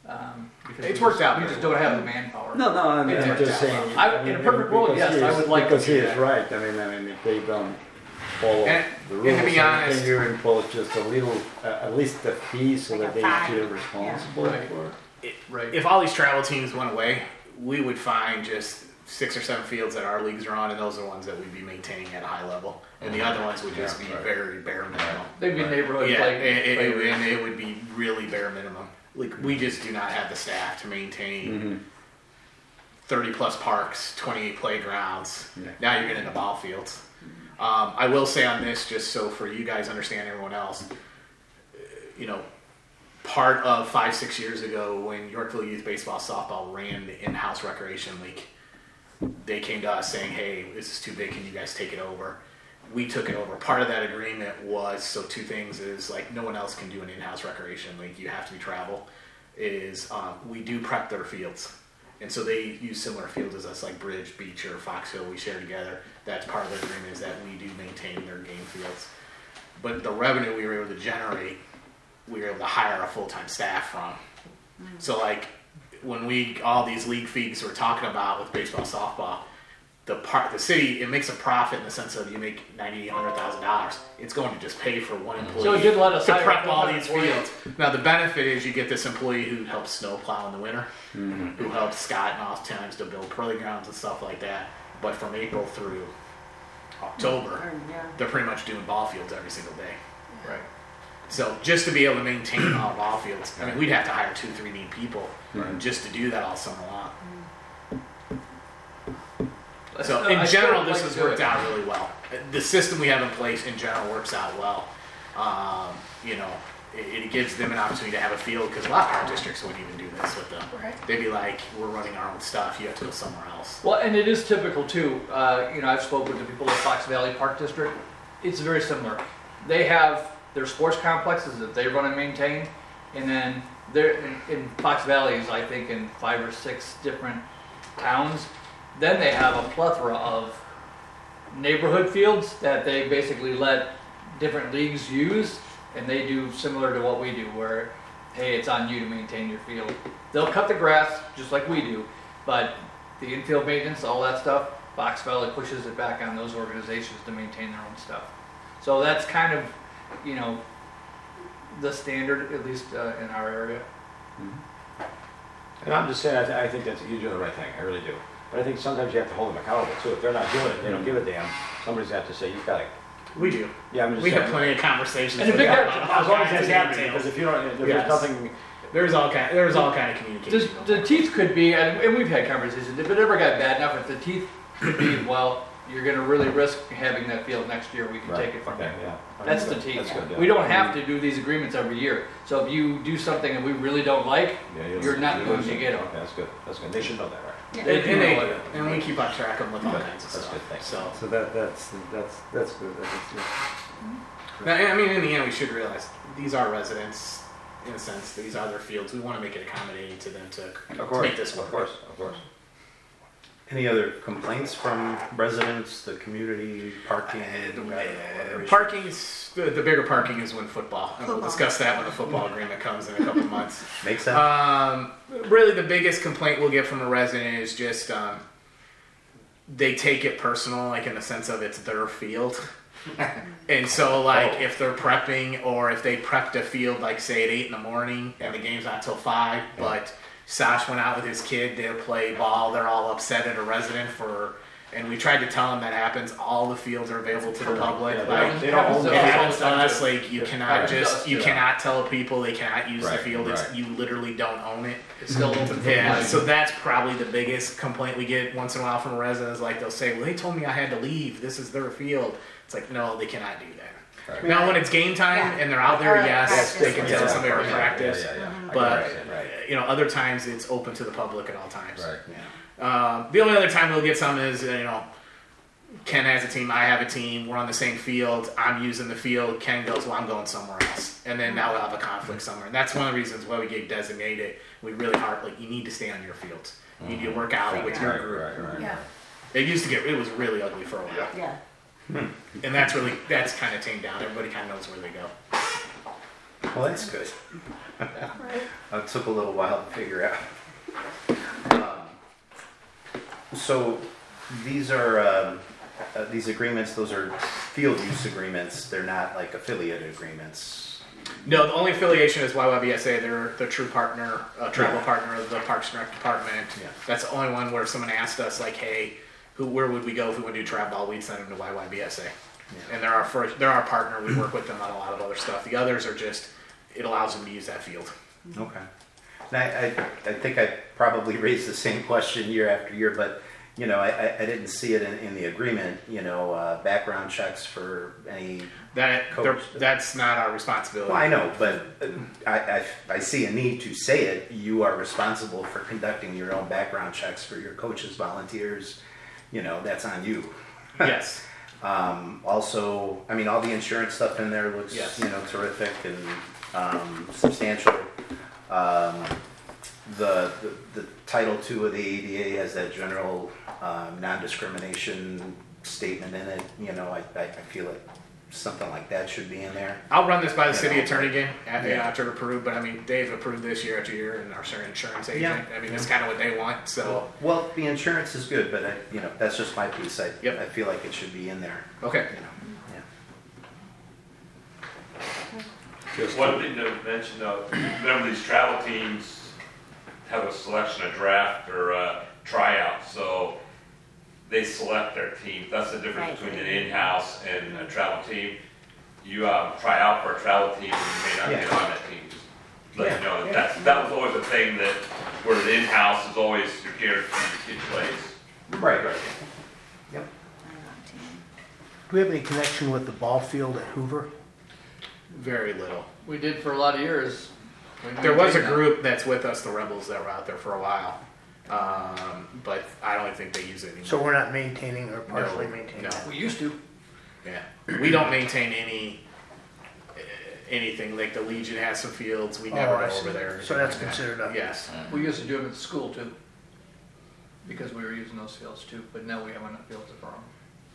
Um, because It's we worked just- out We very just don't have the manpower. No, no, I'm, It I'm worked just out saying. well. I- I in mean, a perfect world, because yes, he I is- would like to Because do he is that. right, I mean, I mean, if they don't follow And- the and rules, to be I honest- think you impose just a little, uh, at least the fee so Like that a they fine. feel responsible Right. for. It- Right. If all these travel teams went away, we would find just six or seven fields that our leagues are on, and those are the ones that we'd be maintaining at a high level. And the other ones would just be Yeah, right. very bare minimum. They'd be neighborhood Yeah, like. it, it, it, like- and it would be really bare minimum. Like, we just do not have the staff to maintain Mhm. thirty plus parks, twenty-eight playgrounds. Yeah. Now you're getting into ball fields. Um, I will say on this, just so for you guys understand, everyone else, uh, you know, part of five, six years ago when Yorkville Youth Baseball Softball ran the in-house recreation league, they came to us saying, hey, this is too big, can you guys take it over? We took it over. Part of that agreement was, so two things is like no one else can do an in-house recreation league. You have to be travel. Is um, we do prep their fields. And so they use similar fields as us, like Bridge, Beach, or Fox Hill. We share together. That's part of the agreement is that we do maintain their game fields. But the revenue we were able to generate, we were able to hire a full-time staff from. So like when we, all these league fees we're talking about with baseball, softball, the part, the city, it makes a profit in the sense of you make ninety, a hundred thousand dollars. It's going to just pay for one employee So it did let us to hire prep a all full-time these employee. fields. Now the benefit is you get this employee who helps snow plow in the winter, Mhm. who helps Scott and off times to build playgrounds and stuff like that. But from April through October, they're pretty much doing ball fields every single day. Right. So just to be able to maintain all ball fields, I mean, we'd have to hire two, three new people Right. just to do that all summer long. I So still- in I still general, would this like has to do worked it. out really well. The system we have in place in general works out well. Um, you know, it, it gives them an opportunity to have a field because a lot of our districts wouldn't even do this with them. Right. They'd be like, "We're running our own stuff. You have to go somewhere else." Well, and it is typical too. Uh, you know, I've spoken to people at Fox Valley Park District. It's very similar. They have their sports complexes that they run and maintain, and then they're in, in Fox Valley's, I think, in five or six different towns. Then they have a plethora of neighborhood fields that they basically let different leagues use, and they do similar to what we do, where, hey, it's on you to maintain your field. They'll cut the grass just like we do, but the infield maintenance, all that stuff, Fox Valley pushes it back on those organizations to maintain their own stuff. So that's kind of, you know, the standard, at least uh, in our area. And I'm just saying, I, th- I think that's, you're doing the right thing, I really do. But I think sometimes you have to hold them accountable too. If they're not doing it, they don't give a damn, somebody's got to say, you've got to. We do. Yeah, I'm just We saying. have plenty of conversations. And if with it them got- about As long as all that's kinds of happening, details. because if you don't, if there's Yes. nothing, There's all kind. There's all kind of communication. The, the teeth could be, and, and we've had conversations, if it ever got bad enough, if the teeth could be, well, you're gonna really risk having that field next year, we can Right, take it from okay, you. yeah. That's the That's teeth. good, yeah. We don't have to do these agreements every year. So if you do something that we really don't like, yeah, you'll- you're not you'll going lose to it. get them. Okay, that's good, that's good. They should know that, right? And, They and, do they, know it. and we keep on track of them with all Good. kinds of That's stuff. good, thanks. So, So that, that's, that's, that's good. That's good. now, I mean, in the end, we should realize these are residents. In a sense, these are their fields. We want to make it accommodating to them to, Of to course, make this work. of course, of course. Any other complaints from residents, the community, parking? I don't know, other issues? Parking's the, the bigger parking is when football. And we'll Football. discuss that when the football agreement comes in a couple months. Makes sense? Um, really, the biggest complaint we'll get from a resident is just um, they take it personal, like in the sense of it's their field. And so, like, Oh. if they're prepping or if they prepped a field, like, say, at eight in the morning and the game's not till five, but Sash went out with his kid to play ball, they're all upset at a resident for, and we tried to tell them that happens, all the fields are available to the public. Yeah, they Like, don't- they don't own it the happens field. to us, like, you cannot happens to just, us, you too. cannot tell people they cannot use the Right, field, it's, right. you literally don't own it. It's still open for Yeah, play. so that's probably the biggest complaint we get once in a while from a resident is like they'll say, well, they told me I had to leave. This is their field. It's like, no, they cannot do that. Right. Now, when it's game time Yeah. and they're out there, Or yes, practice. they can tell Yeah, somebody to yeah, practice. Yeah, yeah, yeah. But Right, right. you know, other times it's open to the public at all times. Right. Um, the only other time we'll get some is uh, you know, Ken has a team, I have a team, we're on the same field, I'm using the field, Ken goes, well, I'm going somewhere else. And then now we'll have a conflict somewhere. And that's one of the reasons why we get designated. We really hard, like, you need to stay on your fields. You need to work out with your Right, group. right, right. Yeah, It used to get, it was really ugly for a while. yeah. And that's really, that's kind of tamed down. Everybody kind of knows where they go. Well, that's good. Right. It took a little while to figure out. Um, So these are, um, uh, these agreements, those are field use agreements. They're not like affiliate agreements. No, the only affiliation is Y Y B S A. They're the true partner, uh, travel Yeah. partner of the Parks and Rec Department. Yeah. That's the only one where someone asked us, like, hey, who, where would we go if we want to do travel ball? We'd send them to Y Y B S A. Yeah. And they're our first, they're our partner. We work with them on a lot of other stuff. The others are just, it allows them to use that field. Okay. And I, I, I think I probably raised the same question year after year, but, you know, I, I, I didn't see it in, in the agreement, you know, uh, background checks for any, That, Coach. they're- that's not our responsibility. well, I know, but uh, I, I, I see a need to say it. You are responsible for conducting your own background checks for your coaches, volunteers, you know, that's on you. Yes. Um, also, I mean, all the insurance stuff in there looks, Yes. you know, terrific and um, substantial. Um, the, the the Title Two of the A D A has that general um, non-discrimination statement in it. You know, I, I, I feel like something like that should be in there. I'll run this by the You city know, attorney again, after, yeah. after approved, but I mean, they've approved this year after year, and our insurance agent, Yeah. I mean, that's kind of what they want, so, Well, the insurance is good, but I, you know, that's just my piece. I, Yep. I feel like it should be in there. okay. You know, yeah. Just One thing to mention though, remember these travel teams have a selection, a draft or a tryout, so they select their team. That's the difference Right. between an in-house and a travel team. You um, try out for a travel team and you may not Yeah. get on that team. Just let Yeah. you know, that that's, that was always a thing that, where the in-house is always your guaranteed your kid plays. Right, right. Yep. Do we have any connection with the ball field at Hoover? Very little. We did for a lot of years. We There was a maintained that. group that's with us, the Rebels, that were out there for a while, um, but I don't think they use it anymore. So we're not maintaining or partially No, maintaining no. that? We used to. Yeah, we don't maintain any, uh, anything, like the Legion has some fields, we Oh, never I go see. over there. or So anything that's like that. considered a- Yes, We used to do them at the school too. Because we were using those fields too, but now we have enough fields of our own.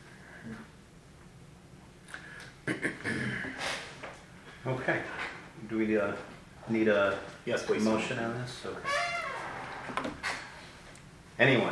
Okay. Do we uh, need a yes, please. motion on this? Okay. Anyone?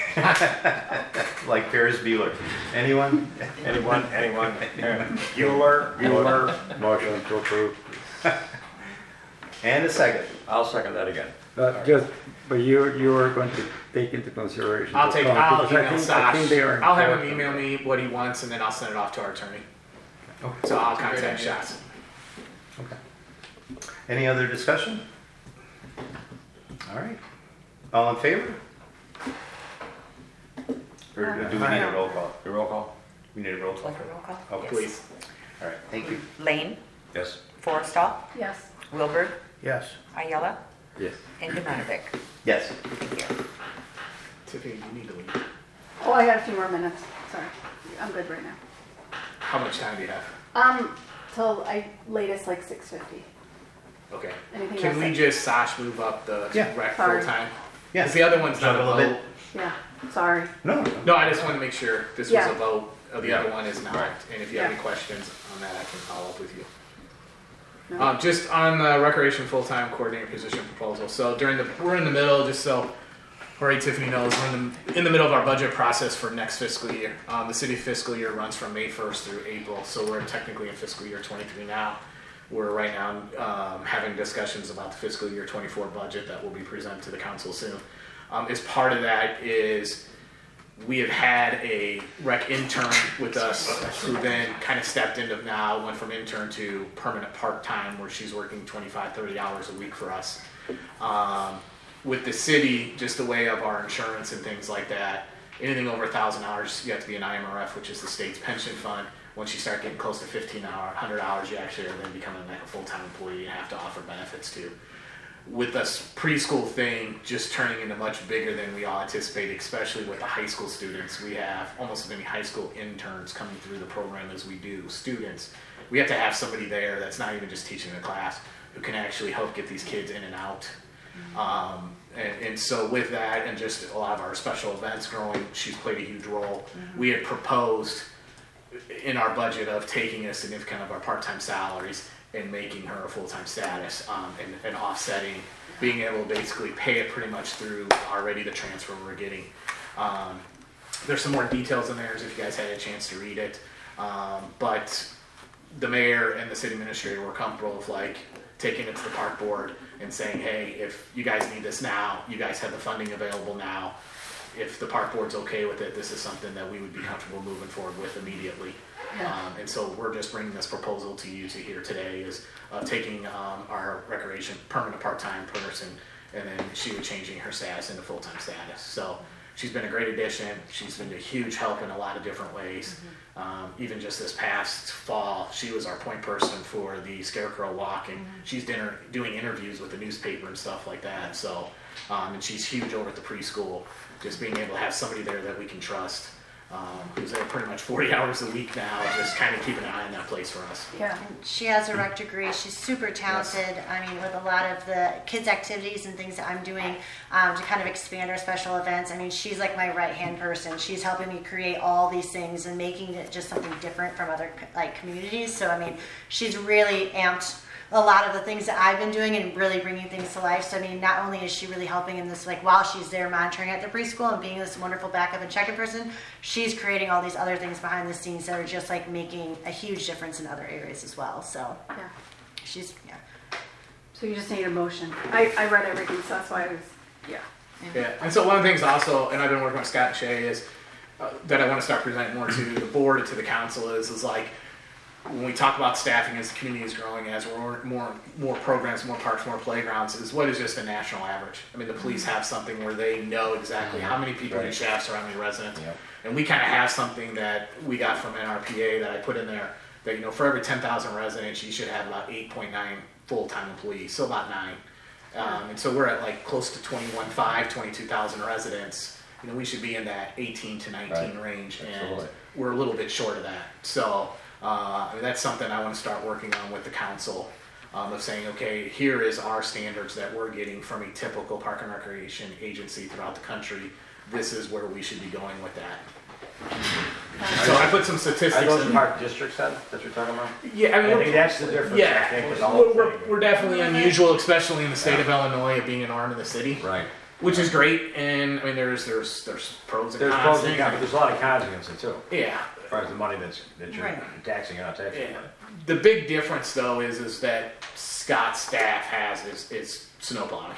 Like Ferris Bueller. Anyone? Anyone, anyone, Bueller, Bueller, motion to approve. And a second. I'll second that again. But just, but you, you are going to take into consideration. I'll the take, comment, I'll because I email think- I think they Sash, are I'll have him important. email me what he wants, and then I'll send it off to our attorney. Okay. So I'll That's a great contact idea. Shots. Okay. Any other discussion? All right. All in favor? Or do we need a roll call? The roll call? We need a roll call? Like a roll call? Okay. Yes. Please. All right, thank you. Lane, Yes. Forrestall, Yes. Wilbur, Yes. Ayala, Yes. and Demonovic. Yes. Thank you. Tiffany, you need to leave. Oh, I got a few more minutes. Sorry. I'm good right now. How much time do you have? Um, till I latest like six fifty. Okay. Anything Can else? we just, Sash, move up the Yeah. rec Sorry. full time? Yeah. Because the other one's not a Juggle a bit. vote. Yeah. Sorry. No, no. No, I just want to make sure this was Yeah. a vote. Uh, The Yeah. other one is not. Right. And if you have Yeah. any questions on that, I can follow up with you. No. Um, just on the recreation full-time coordinator position proposal. So during the, we're in the middle, just so Alright, Tiffany knows, we're in the, in the middle of our budget process for next fiscal year. Um, the city fiscal year runs from May first through April, so we're technically in fiscal year twenty-three now. We're right now um, having discussions about the fiscal year twenty-four budget that will be presented to the council soon. Um, as part of that is we have had a rec intern with us who then kind of stepped into now, went from intern to permanent part-time where she's working twenty-five, thirty hours a week for us. Um, with the city, just the way of our insurance and things like that, anything over a thousand hours, you have to be an I M R F, which is the state's pension fund. Once you start getting close to fifteen hundred hours, you actually are then becoming like a full-time employee and have to offer benefits to. With this preschool thing just turning into much bigger than we all anticipated, especially with the high school students, we have almost as many high school interns coming through the program as we do students. We have to have somebody there that's not even just teaching the class, who can actually help get these kids in and out. Um, and, and so with that and just a lot of our special events growing, she's played a huge role. We had proposed in our budget of taking a significant of our part-time salaries and making her a full-time status, um, and, and offsetting, being able to basically pay it pretty much through already the transfer we're getting. Um, there's some more details in there if you guys had a chance to read it. Um, but the mayor and the city administrator were comfortable with like taking it to the park board and saying, hey, if you guys need this now, you guys have the funding available now. If the park board's okay with it, this is something that we would be comfortable moving forward with immediately. Yeah. Um, and so we're just bringing this proposal to you to hear today is uh, taking um, our recreation permanent part-time person, and then she would changing her status into full-time status. So she's been a great addition. She's been a huge help in a lot of different ways. Mm-hmm. Um, even just this past fall, she was our point person for the Scarecrow Walk, and mm-hmm. she's dinner, doing interviews with the newspaper and stuff like that. So, um, and she's huge over at the preschool. Just being able to have somebody there that we can trust, um, who's there pretty much forty hours a week now, just kind of keeping an eye on that place for us. Yeah, and she has a rec degree. She's super talented. Yes. I mean, with a lot of the kids' activities and things that I'm doing um, to kind of expand our special events. I mean, she's like my right-hand person. She's helping me create all these things and making it just something different from other like communities. So, I mean, she's really amped a lot of the things that I've been doing and really bringing things to life. So, I mean, not only is she really helping in this, like, while she's there monitoring at the preschool and being this wonderful backup and check-in person, she's creating all these other things behind the scenes that are just, like, making a huge difference in other areas as well. So, Yeah. she's, yeah. So you just need a motion. I, I read everything, so that's why I was, yeah. Yeah, and so one of the things also, and I've been working with Scott and Shay, is uh, that I want to start presenting more to the board and to the council is, is like, when we talk about staffing as the community is growing, as we're more, more more programs, more parks, more playgrounds, is what is just a national average. I mean, the police have something where they know exactly how many people Right. each have surrounding residents. Yep. And we kind of have something that we got from N R P A that I put in there, that, you know, for every ten thousand residents, you should have about eight point nine full-time employees, so about nine. Um, and so we're at like close to twenty-one point five, twenty-two thousand residents. You know, we should be in that eighteen to nineteen Right. range, Absolutely. and we're a little bit short of that. So uh, I mean, that's something I want to start working on with the council, um, of saying, okay, here is our standards that we're getting from a typical park and recreation agency throughout the country. This is where we should be going with that. So I put some statistics Are those in. park districts then, that you're talking about? Yeah, I mean, I we're- think that's the difference, I Yeah, think, with the whole we're, we're, thing. we're definitely unusual, especially in the state of Illinois, of being an arm of the city, Right. which is great. And I mean, there's there's there's pros and There's cons. pros and things. cons, but there's a lot of cons against it too, Yeah, as far as the money that's, that you're Right. taxing or not taxing. yeah. The big difference though is is that Scott's staff has is is snow plowing.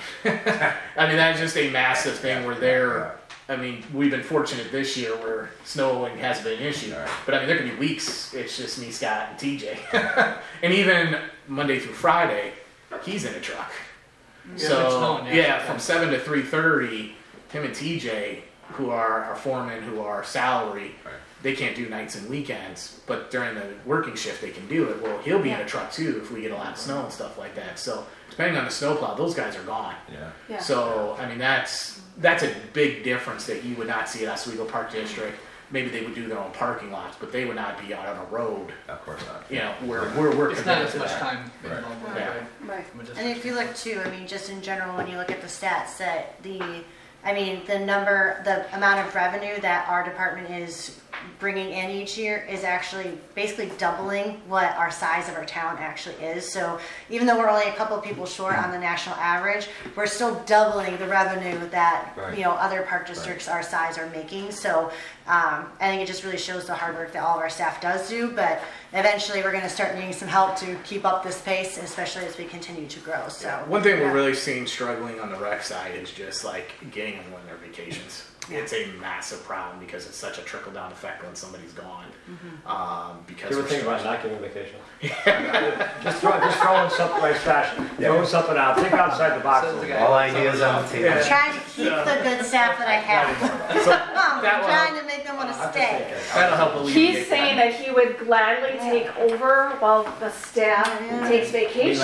I mean, that's just a massive thing. Where they're, I mean, we've been fortunate this year where snowing hasn't been an issue. Right. But I mean, there can be weeks it's just me, Scott, and T J. And even Monday through Friday, he's in a truck. Yeah, it's So snowing, yeah. yeah, from seven to three thirty, him and T J, who are our foremen, who are salary, Right. they can't do nights and weekends. But during the working shift, they can do it. Well, he'll be in a truck too if we get a lot of snow and stuff like that. So depending on the snowplow, those guys are gone. Yeah. Yeah. So I mean, that's that's a big difference that you would not see at Oswego Park District. Maybe they would do their own parking lots, but they would not be out on a road. Of course not. You know, where we're we're It's not committed as to much that. time Right. involved with Yeah. it, right? Right. From a And distance. if you look too, I mean, just in general, when you look at the stats, that the, I mean, the number, the amount of revenue that our department is bringing in each year is actually basically doubling what our size of our town actually is. So even though we're only a couple of people short on the national average, we're still doubling the revenue that, Right. you know, other park districts our size are making. So um, I think it just really shows the hard work that all of our staff does do. But eventually we're going to start needing some help to keep up this pace, especially as we continue to grow. So One thing yeah. we're really seeing struggling on the rec side is just like getting them on their vacations. Yeah. It's a massive problem because it's such a trickle down effect when somebody's gone. Mm-hmm. Um, because You ever we're think about struggling. not giving vacation? Just throw, just throwing something like fashion, throwing something out, think outside the box. a little bit. All ideas on the table. I'm trying to keep the good staff that I have. So I'm that will trying help, to make them want to I'm just stay. thinking. that'll help alleviate He's saying that. that he would gladly take over while the staff Yeah. takes vacation.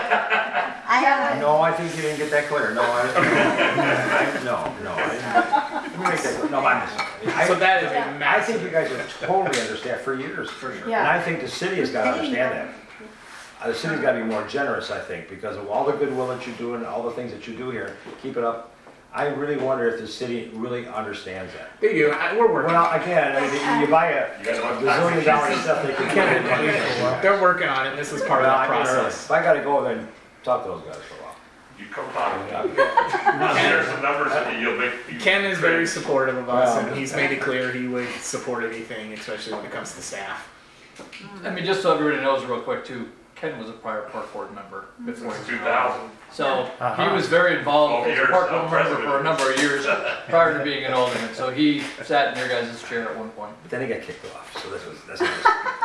I have. No, I think you didn't get that clear. No, I, I no, no. I didn't. Let me make that clear. No, I'm just. I, So that is a I massive. think you guys are totally understaffed for years. For sure. Yeah. And I think the city has got to understand that. Uh, The city's got to be more generous, I think, because of all the goodwill that you do and all the things that you do here. Keep it up. I really wonder if the city really understands that. They do. I- We're working. Well, again, I mean, you buy a You guys want bazillion dollar stuff, they can get it. They're working on it. This is part of Well, that I mean, really, process. if I gotta go, then talk to those guys for a while. You come talk. There's some numbers that you'll make. you Ken is very crazy. supportive of us, Well, and he's made it clear he would support anything, especially when it comes to staff. I mean, just so everybody knows real quick too, Ken was a prior park board member before. Since two thousand. So Uh-huh. he was very involved Oh, as a years, park uh, board member president. for a number of years prior to being an alderman. So he sat in your guys' chair at one point. But then he got kicked off, so this was, that's not.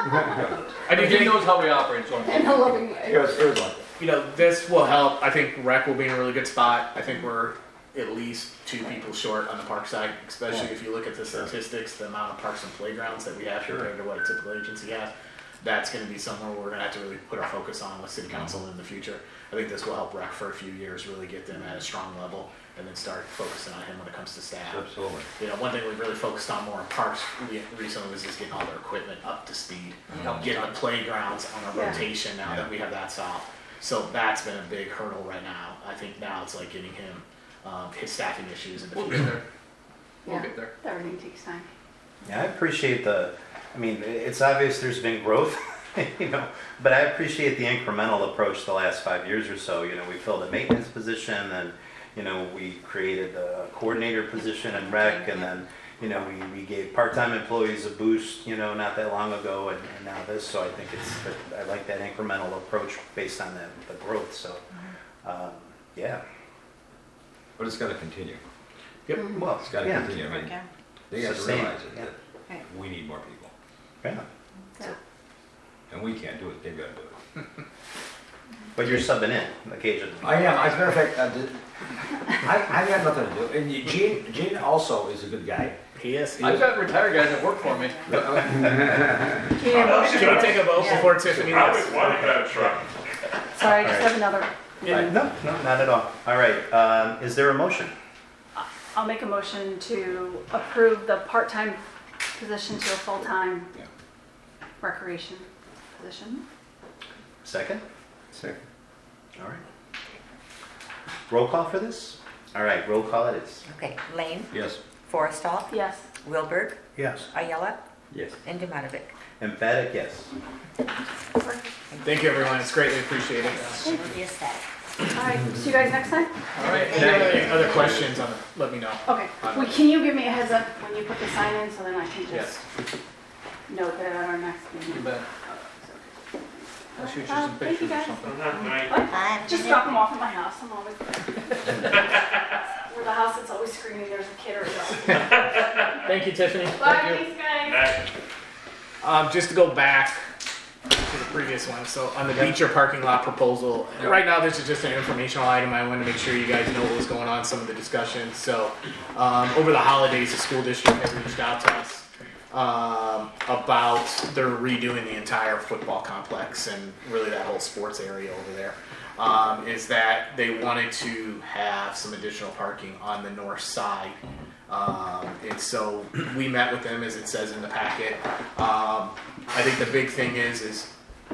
I do He think, knows how we operate, so In a loving way. It was, it was like, you know, this will help. I think rec will be in a really good spot. I think we're at least two people short on the park side, especially if you look at the statistics, the amount of parks and playgrounds that we have compared to what a typical agency has. That's going to be somewhere where we're going to have to really put our focus on with city council in the future. I think this will help rec for a few years, really get them at a strong level, and then start focusing on him when it comes to staff. absolutely. You know, one thing we've really focused on more in parks re- recently was just getting all their equipment up to speed, getting the playgrounds on a Yeah. rotation now that we have that solved. So that's been a big hurdle right now. I think now it's like getting him um, his staffing issues in the we'll get future. there. We'll Yeah. get there. Everything takes time. Yeah, I appreciate the, I mean, it's obvious there's been growth, you know, but I appreciate the incremental approach the last five years or so. You know, we filled a maintenance position and, you know, we created a coordinator position in rec and then, you know, we, we gave part-time employees a boost, you know, not that long ago and, and now this. So I think it's, I like that incremental approach based on the, the growth. So, um, yeah. But it's gotta continue. Yep. Well, It's gotta yeah. continue. I mean, they have to Sustain, realize it, yeah. that we need more people. Yeah. And we can't do it, they've gotta do it. But you're subbing in occasionally. I am, as a matter of fact, uh, did- I, I got nothing to do. And you- Gene, Gene also is a good guy. He is. He I've is. got retired guys that work for me. Can we take a vote before Tiffany? Probably leaves? one better truck. Sorry, I just have another. Right. No, no, not at all. All right, um, is there a motion? I'll make a motion to approve the part-time position to a full-time Yeah. recreation position. Second? Second. All right. Roll call for this? All right, roll call it is. Okay, Lane, Yes. Forrestall, Yes. Wilberg, Yes. Ayala, Yes. and Demonovic. Emphatic yes. Thank you, everyone. It's greatly appreciated. Yes, that. All right, see you guys next time? All right. If you have any other questions on it, let me know. Okay. Well, can you give me a heads up when you put the sign in so then I can Yes. just note that at our next meeting? You bet. I'll shoot you Uh, some thank you, pictures or guys. something. What? I'm Just drop them off at my house, I'm always there. We're the house that's always screaming there's a kid or a dog. Thank you, Tiffany. Bye, Thank you. thanks guys. Next. Um, just to go back to the previous one, so on the Beecher parking lot proposal, right now this is just an informational item. I wanted to make sure you guys know what was going on, some of the discussions. So, um, over the holidays, the school district had reached out to us um, about they're redoing the entire football complex and really that whole sports area over there. Um, is that they wanted to have some additional parking on the north side. Um, and so we met with them, as it says in the packet. Um, I think the big thing is, is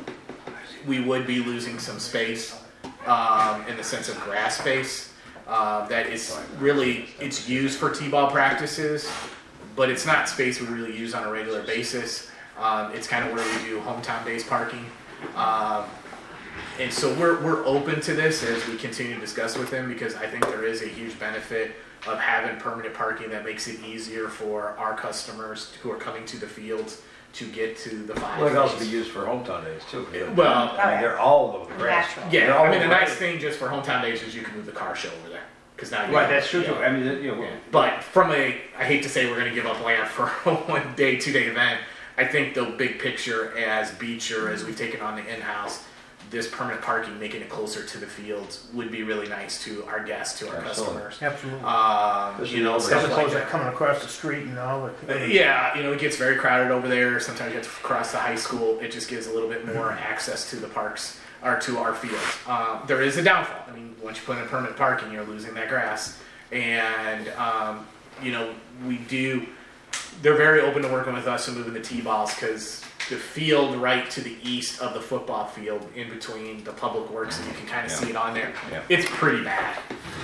we would be losing some space um, in the sense of grass space. Uh, that is really, it's used for T-ball practices, but it's not space we really use on a regular basis. Um, it's kind of where we do hometown-based parking. Um, and so we're, we're open to this as we continue to discuss with them, because I think there is a huge benefit of having permanent parking that makes it easier for our customers who are coming to the fields to get to the five. Well, it can also be used for hometown days too. Well, I mean, they're all over the grass. Natural. They're yeah, all I mean, the over nice the- thing just for hometown days is you can move the car show over there. Because now you Right, that's true too. I mean, you know, Yeah. But from a, I hate to say we're going to give up land for a one day, two day event. I think the big picture as Beecher, as we've taken on the in-house, this permanent parking, making it closer to the fields would be really nice to our guests, to our Absolutely. customers. Absolutely. Um, Especially you know, over stuff As like opposed to that. coming across the street and all Uh, that. Yeah, you know, it gets very crowded over there. Sometimes you have to cross the high school. It just gives a little bit more access to the parks or to our fields. Um, there is a downfall. I mean, once you put in permanent parking, you're losing that grass. And, um, you know, we do, they're very open to working with us and moving the T-balls, because the field right to the east of the football field, in between the public works, and you can kind of see it on there, Yeah. it's pretty bad.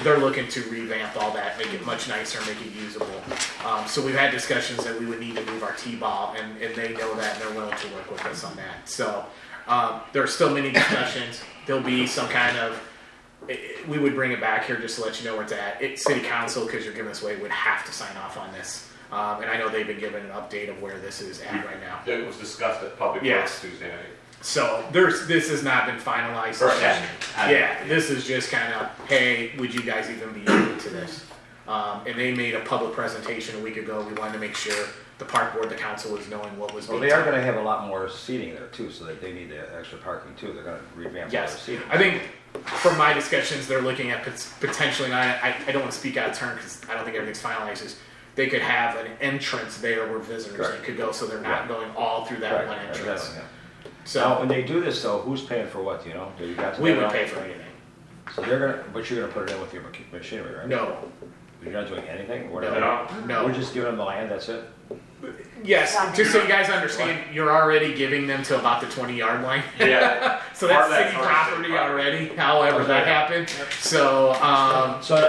they're looking to revamp all that, make it much nicer, make it usable. Um, so we've had discussions that we would need to move our T-ball, and, and they know that, and they're willing to work with us on that. So um, there are still many discussions. There'll be some kind of, it, we would bring it back here just to let you know where it's at. It, City Council, because you're giving this away, would have to sign off on this. Um, and I know they've been given an update of where this is at right now. It was discussed at Public Yes. Works Tuesday night. So there's this has not been finalized. First yet. time. Yeah, this is just kind of, hey, would you guys even be open to this? Um, and they made a public presentation a week ago. We wanted to make sure the park board, the council was knowing what was Well, being they are done. gonna have a lot more seating there too, so that they need the extra parking too. They're gonna revamp all their Yes, seating. I think from my discussions, they're looking at pot- potentially, and I, I, I don't want to speak out of turn because I don't think everything's finalized, is they could have an entrance there where visitors Correct. could go, so they're not Right. going all through that Right, one right, entrance. definitely, yeah. So Now, when they do this though, who's paying for what, do you know? Do you got to we that would out? pay for anything. So they're gonna, but you're gonna put it in with your machi- machinery, right? No, You're not doing anything? We're no, not- no. We're just giving them the land, that's it? Yes, just so you guys understand, you're already giving them to about the twenty yard line. Yeah. So Part that's of city that's already property city already, however Okay. that happened. So, um, So,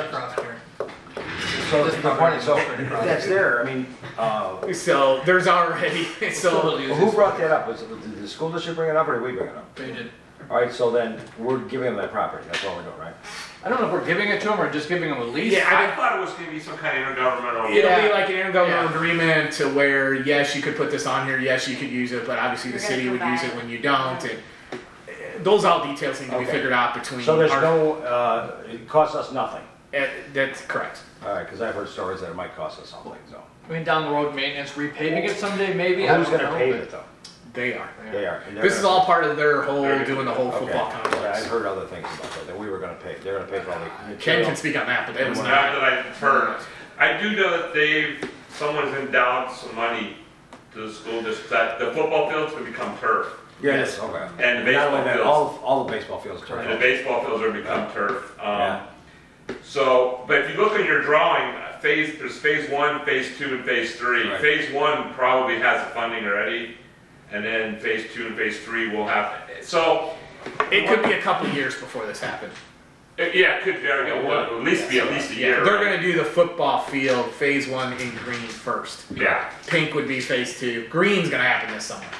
so, This the property point, is so, pretty if private. that's there, I mean, uh, so there's already, so, well, who brought that up? Was it, did the school district bring it up or did we bring it up? They did. Alright, so then, we're giving them that property, that's all we're doing, right? I don't know if we're giving it to them or just giving them a lease. Yeah, I thought it was gonna be some kind of intergovernmental. it'll Yeah. be like an intergovernmental Yeah. agreement to where, yes, you could put this on here, yes, you could use it, but obviously the You're gonna city would use provide- it when you don't. And uh, those all details need to be Okay. figured out between. So there's our- no, uh, it costs us nothing? uh, That's correct. Alright, cause I've heard stories that it might cost us something, so. I mean, down the road, maintenance, repaving it someday, maybe. I Who's don't gonna know, pave but- it though? They are. They are. and they're This is gonna- all part of their whole, They're- doing the whole Okay, football I've complex. heard other things about that, that we were gonna pay, they're gonna pay for all the Ken material. can speak on that, but that was Not not. that I've heard. I do know that they've, someone's endowed some money to the school district, that the football fields would become turf. Yes, okay. And the Not only baseball that, fields. all, all the baseball fields are. And the baseball fields are become turf. Yeah. Um, so, but if you look at your drawing, phase, there's phase one, phase two, and phase three. Right. Phase one probably has the funding already, and then phase two and phase three will have, so, It could be a couple years before this happened. uh, yeah, it could very, it will at least be at least a year. They're right? gonna do the football field, phase one in green first. Yeah, Pink would be phase two. Green's gonna happen this summer.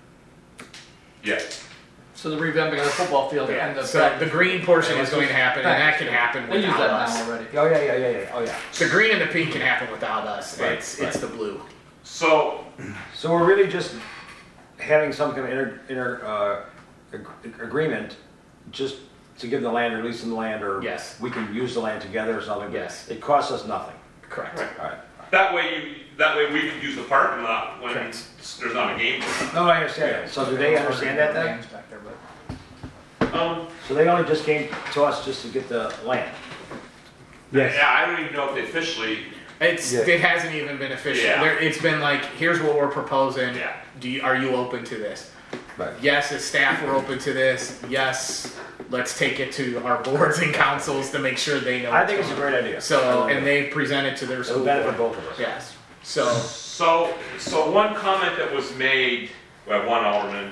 yeah. So the revamping of the football field and the. So the green portion is going to happen, and that can happen They use without that us. now already. Oh, yeah, yeah, yeah, yeah, oh, yeah. The green and the pink can happen without us. Right, It's it's the blue. So, So we're really just having some kind of inter, inter, uh, ag- agreement, just to give the land, or lease them the land, or Yes. we can use the land together or something. but Yes. It costs us nothing, Correct. alright. that way you, that way we could use the parking lot when Correct. there's not a game. No, I understand that. So do they understand that then? Names back there, but- Um, So they only just came to us just to get the land? yeah, I don't even know if they officially, It's Yeah. it hasn't even been official. Yeah. There, it's been like, here's what we're proposing. Yeah. Do you, are you open to this? Right. Yes, as staff, we're open to this. Yes, let's take it to our boards and councils to make sure they know. I what's think it's a going great on. idea. So, and they present it to their It'll school benefit board. both of us. Yes. So, so, so one comment that was made by one alderman,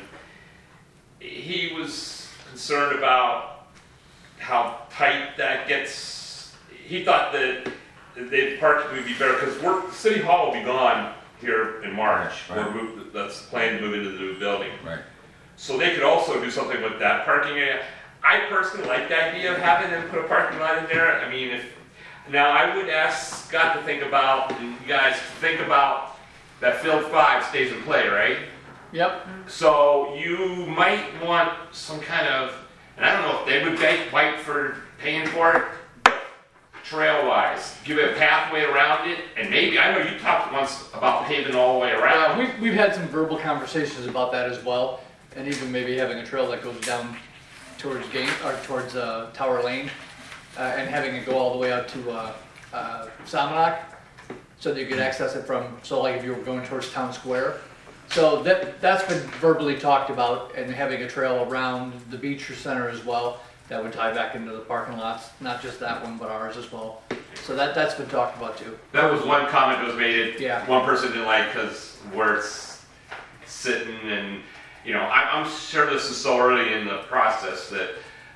he was concerned about how tight that gets. He thought that the parking would be better, because we're, City Hall will be gone here in March. Right, right. We're moved, that's the plan to move into the new building. Right. So they could also do something with that parking area. I personally like the idea of having them put a parking lot in there. I mean, if, now I would ask Scott to think about, and you guys think about that field five stays in play, right? Yep. So you might want some kind of, and I don't know if they would bite, bite for paying for it, but trail-wise, give it a pathway around it, and maybe, I know you talked once about paving all the way Yeah, around. we've, we've had some verbal conversations about that as well, and even maybe having a trail that goes down towards Game, or towards, uh, Tower Lane, uh, and having it go all the way out to, uh, uh, Salmonock, so that you could access it from, so like if you were going towards Town Square. So that, that's been verbally talked about, and having a trail around the Beecher Center as well, that would tie back into the parking lots, not just that one, but ours as well. So that, that's been talked about too. That was one comment that was made, Yeah. one person didn't like, because where it's sitting, and, you know, I, I'm sure this is so early in the process that,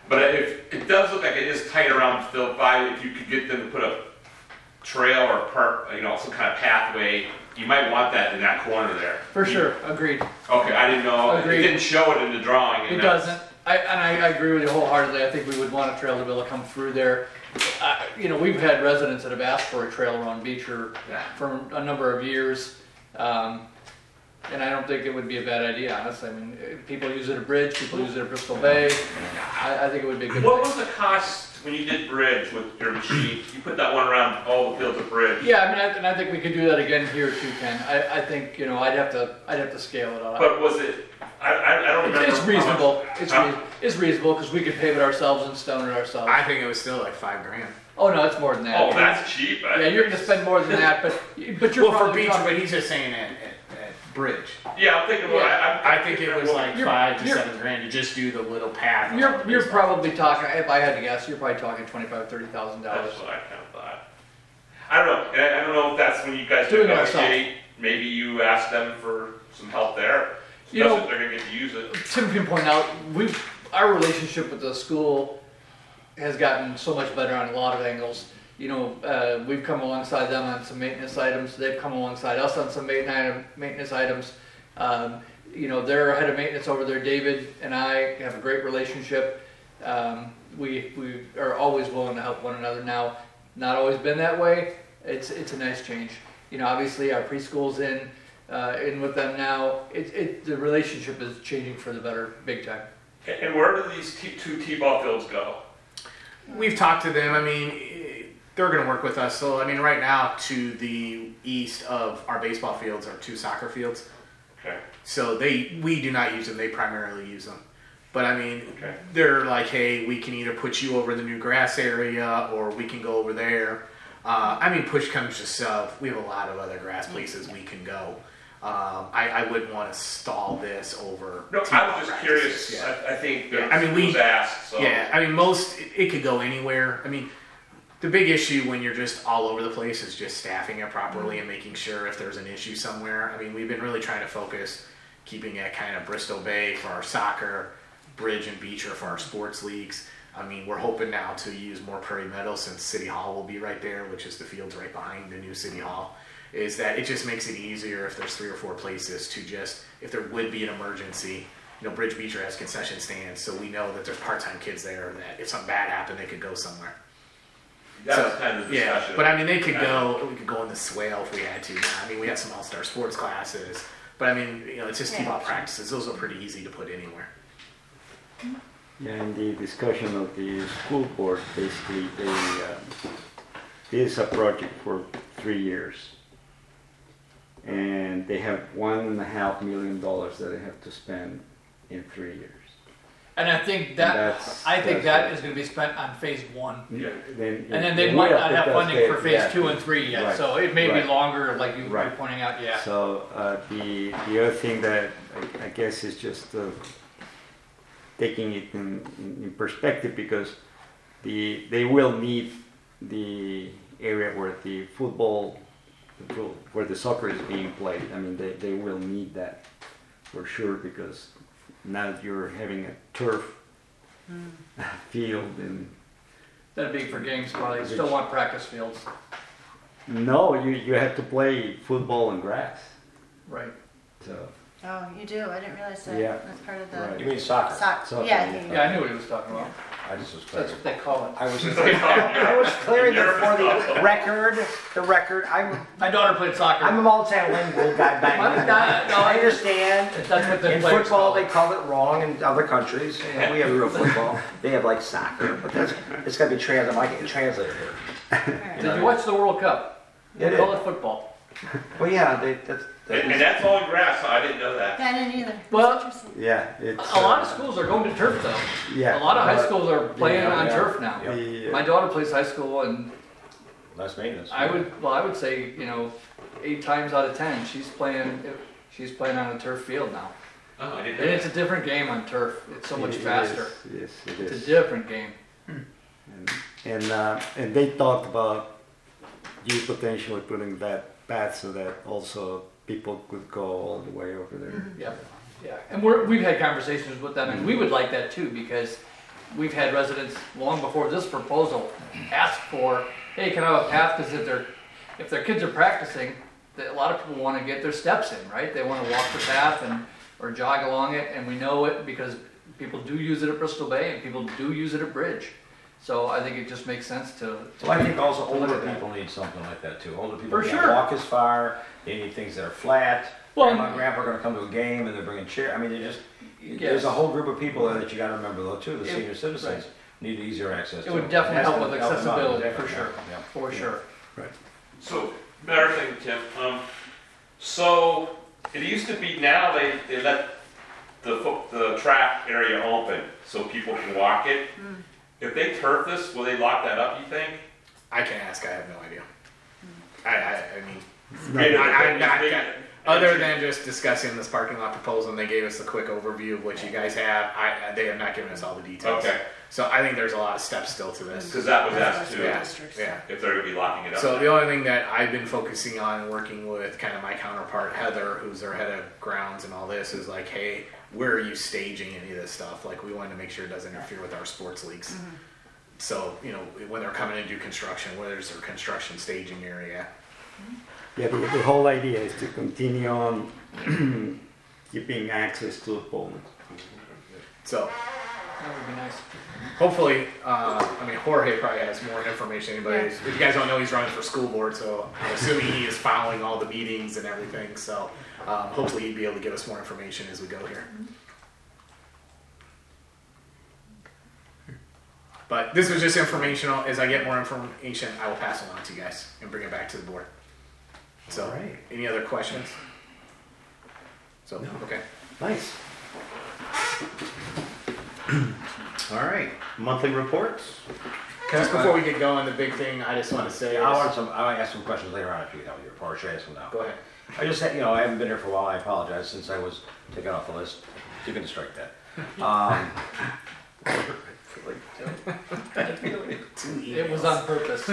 But if, it does look like it is tight around Phil five, if you could get them to put a trail or a park, you know, some kind of pathway, you might want that in that corner there. For sure, agreed. Okay, I didn't know, it Agreed. didn't show it in the drawing. It and that's- doesn't. I, and I, I agree with you wholeheartedly. I think we would want a trail to be able to come through there. Uh, you know, we've had residents that have asked for a trail around Beecher Yeah. for a number of years. Um, and I don't think it would be a bad idea, honestly. I mean, eh, people use it at Bridge, people use it at Bristol Bay. I, I think it would be a good What thing. was the cost when you did Bridge with your machine? You put that one around all the fields of Bridge. Yeah, I mean, I, and I think we could do that again here too, Ken. I, I think, you know, I'd have to, I'd have to scale it out. But was it, I, I, I don't remember. It's, it's how much- reasonable. It's, Huh? rea- it's reasonable because we could pave it ourselves and stone it ourselves. I think it was still like five grand. Oh no, it's more than that. Oh, that's cheap. I- Yeah, you're going to spend more than that, but but you're Well, for probably Beach, talking- but he's just saying at, at, at Bridge. Yeah, I'm thinking, well, I, I, I think it was like You're- five to you're- seven grand to just do the little path. You're along the you're baseball. probably talking. If I had to guess, you're probably talking twenty-five, thirty thousand dollars. That's what I kind of thought. I don't know, and I, I don't know if that's when you guys Doing it negotiate, maybe you ask them for some help there, You especially know- if they're gonna get to use it. Tim can point out, we our relationship with the school has gotten so much better on a lot of angles. You know, uh, we've come alongside them on some maintenance items. They've come alongside us on some maintenance maintenance items. Um, you know, their head of maintenance over there, David, and I have a great relationship. Um, we we are always willing to help one another. Now, not always been that way. It's it's a nice change. You know, obviously our preschool's in uh, in with them now. It it the relationship is changing for the better, big time. And and where do these t- two T-ball fields go? We've talked to them. I mean, eh, they're going to work with us. So, I mean, right now, to the east of our baseball fields are two soccer fields. Okay. So they we do not use them. They primarily use them. But I mean, Okay. they're like, hey, we can either put you over in the new grass area or we can go over there. Uh, I mean, push comes to shove. We have a lot of other grass places we can go. Um, I, I wouldn't want to stall this over. No, T-ball I was just practices. curious. Yeah. I, I think Yeah, there I mean, we- was asked, so. Yeah, I mean, most it, it could go anywhere. I mean, the big issue when you're just all over the place is just staffing it properly and making sure if there's an issue somewhere. I mean, we've been really trying to focus keeping it kind of Bristol Bay for our soccer, Bridge and Beecher for our sports leagues. I mean, we're hoping now to use more Prairie Meadow since City Hall will be right there, which is the fields right behind the new City Hall. Is that it just makes it easier if there's three or four places to just, if there would be an emergency, you know, Bridge Beecher has concession stands, so we know that there's part-time kids there that if something bad happened, they could go somewhere. That So, was kind of the yeah, discussion. but I mean, they could go. We could go in the swale if we had to. I mean, we have some all-star sports classes, but I mean, you know, it's just Yeah. T-ball practices. Those are pretty easy to put anywhere. Yeah, in the discussion of the school board, basically, they, um, this is a project for three years. And they have one and a half million dollars that they have to spend in three years. And I think that That's- I think that's that right. is going to be spent on phase one. Yeah. Then, And then they it might will, not have because funding they- for phase yeah, two and three yet, right, so it may right. be longer, like you were Right. pointing out. Yeah. So uh, the the other thing that I, I guess is just uh, taking it in, in, in perspective, because the they will need the area where the football, where the soccer is being played. I mean, they, they will need that for sure, because now that you're having a turf field and That'd be for games, probably. Still want practice fields. no, you you have to play football and grass. Right. So Oh, you do? I didn't realize that. Yeah. That's part of the. Right. You mean soccer? Soc- Soccer, yeah, yeah. there you go. Yeah, I knew what he was talking about. I just was That's what they call it. I was just, I was clearing it for the record, the record. I'm, My daughter played soccer. I'm a multilingual guy back My- then. no, I understand. That's what the In players football, call they it. call it wrong in other countries. You know, we have real football. They have like soccer, but that's, it's gotta be translated. I get it translated here. Did you watch the World Cup? Yeah, They I call did. it football. Well, yeah, they, that's. And, and that's all in grass, huh? I didn't know that. Yeah, I didn't either. Well- That's interesting. yeah, it's A lot of uh, schools are going to turf though. yeah. A lot of high but schools are playing Yeah, on yeah. turf now. the, uh, My daughter plays high school, and Less maintenance. I would, well, I would say, you know, eight times out of ten, she's playing, she's playing on a turf field now. Oh, I didn't And know it's a different game on turf. It's so much it faster. is, Yes, it It's a is. different game. And and, uh, and they talked about you potentially putting that path so that also people could go all the way over there. Yep. Yeah. And we're, we've had conversations with them, and we would like that too, because we've had residents long before this proposal ask for, hey, can I have a path? Because if their, if their kids are practicing, a lot of people want to get their steps in, right? They want to walk the path and, or jog along it, and we know it because people do use it at Bristol Bay and people do use it at Bridge. So I think it just makes sense to. to Well, I think also to look older at that. people need something like that too. Older people For can't sure. walk as far, they need things that are flat. Well, Grandma and grandpa are gonna come to a game and they're bringing chair, I mean, they just, Yes. there's a whole group of people there that you gotta remember though too, the It- senior citizens right. need easier access to. It would And definitely that's help gonna with them out, accessibility, for definitely, sure, yeah. for sure. So, better thing, Tim. Um, so it used to be now they, they let the fo- the track area open so people can walk it. If they turf this, will they lock that up? You think? I can ask. I have no idea. I, I, I mean, Maybe I, they- I'm not. maybe- got- Other than just discussing this parking lot proposal, and they gave us a quick overview of what you guys have. I, they have not given us all the details. Okay. So I think there's a lot of steps still to this. Because that was asked too. Yeah. Yeah. If they're gonna be locking it up. So the only thing that I've been focusing on and working with kind of my counterpart Heather, who's their head of grounds and all this, is like, hey, where are you staging any of this stuff? Like, we wanted to make sure it doesn't interfere with our sports leagues. Mm-hmm. So, you know, when they're coming in to do construction, where's their construction staging area? Yeah, the, the whole idea is to continue on keeping access to the pole. So That would be nice. hopefully, uh, I mean, Jorge probably has more information. Anybody, if you guys don't know, he's running for school board, so I'm assuming he is following all the meetings and everything. So um, hopefully he'd be able to give us more information as we go here. But this was just informational. As I get more information, I will pass it on to you guys and bring it back to the board. So, All right. any other questions? So, okay. Nice. All right, monthly reports. Just before we get going, the big thing I just want to say I is, want some, I want to ask some questions later on if you have your report, or should I ask them now? go ahead. I just, had- you know, I haven't been here for a while, I apologize, since I was taken off the list. You can strike that. Um, It was on purpose.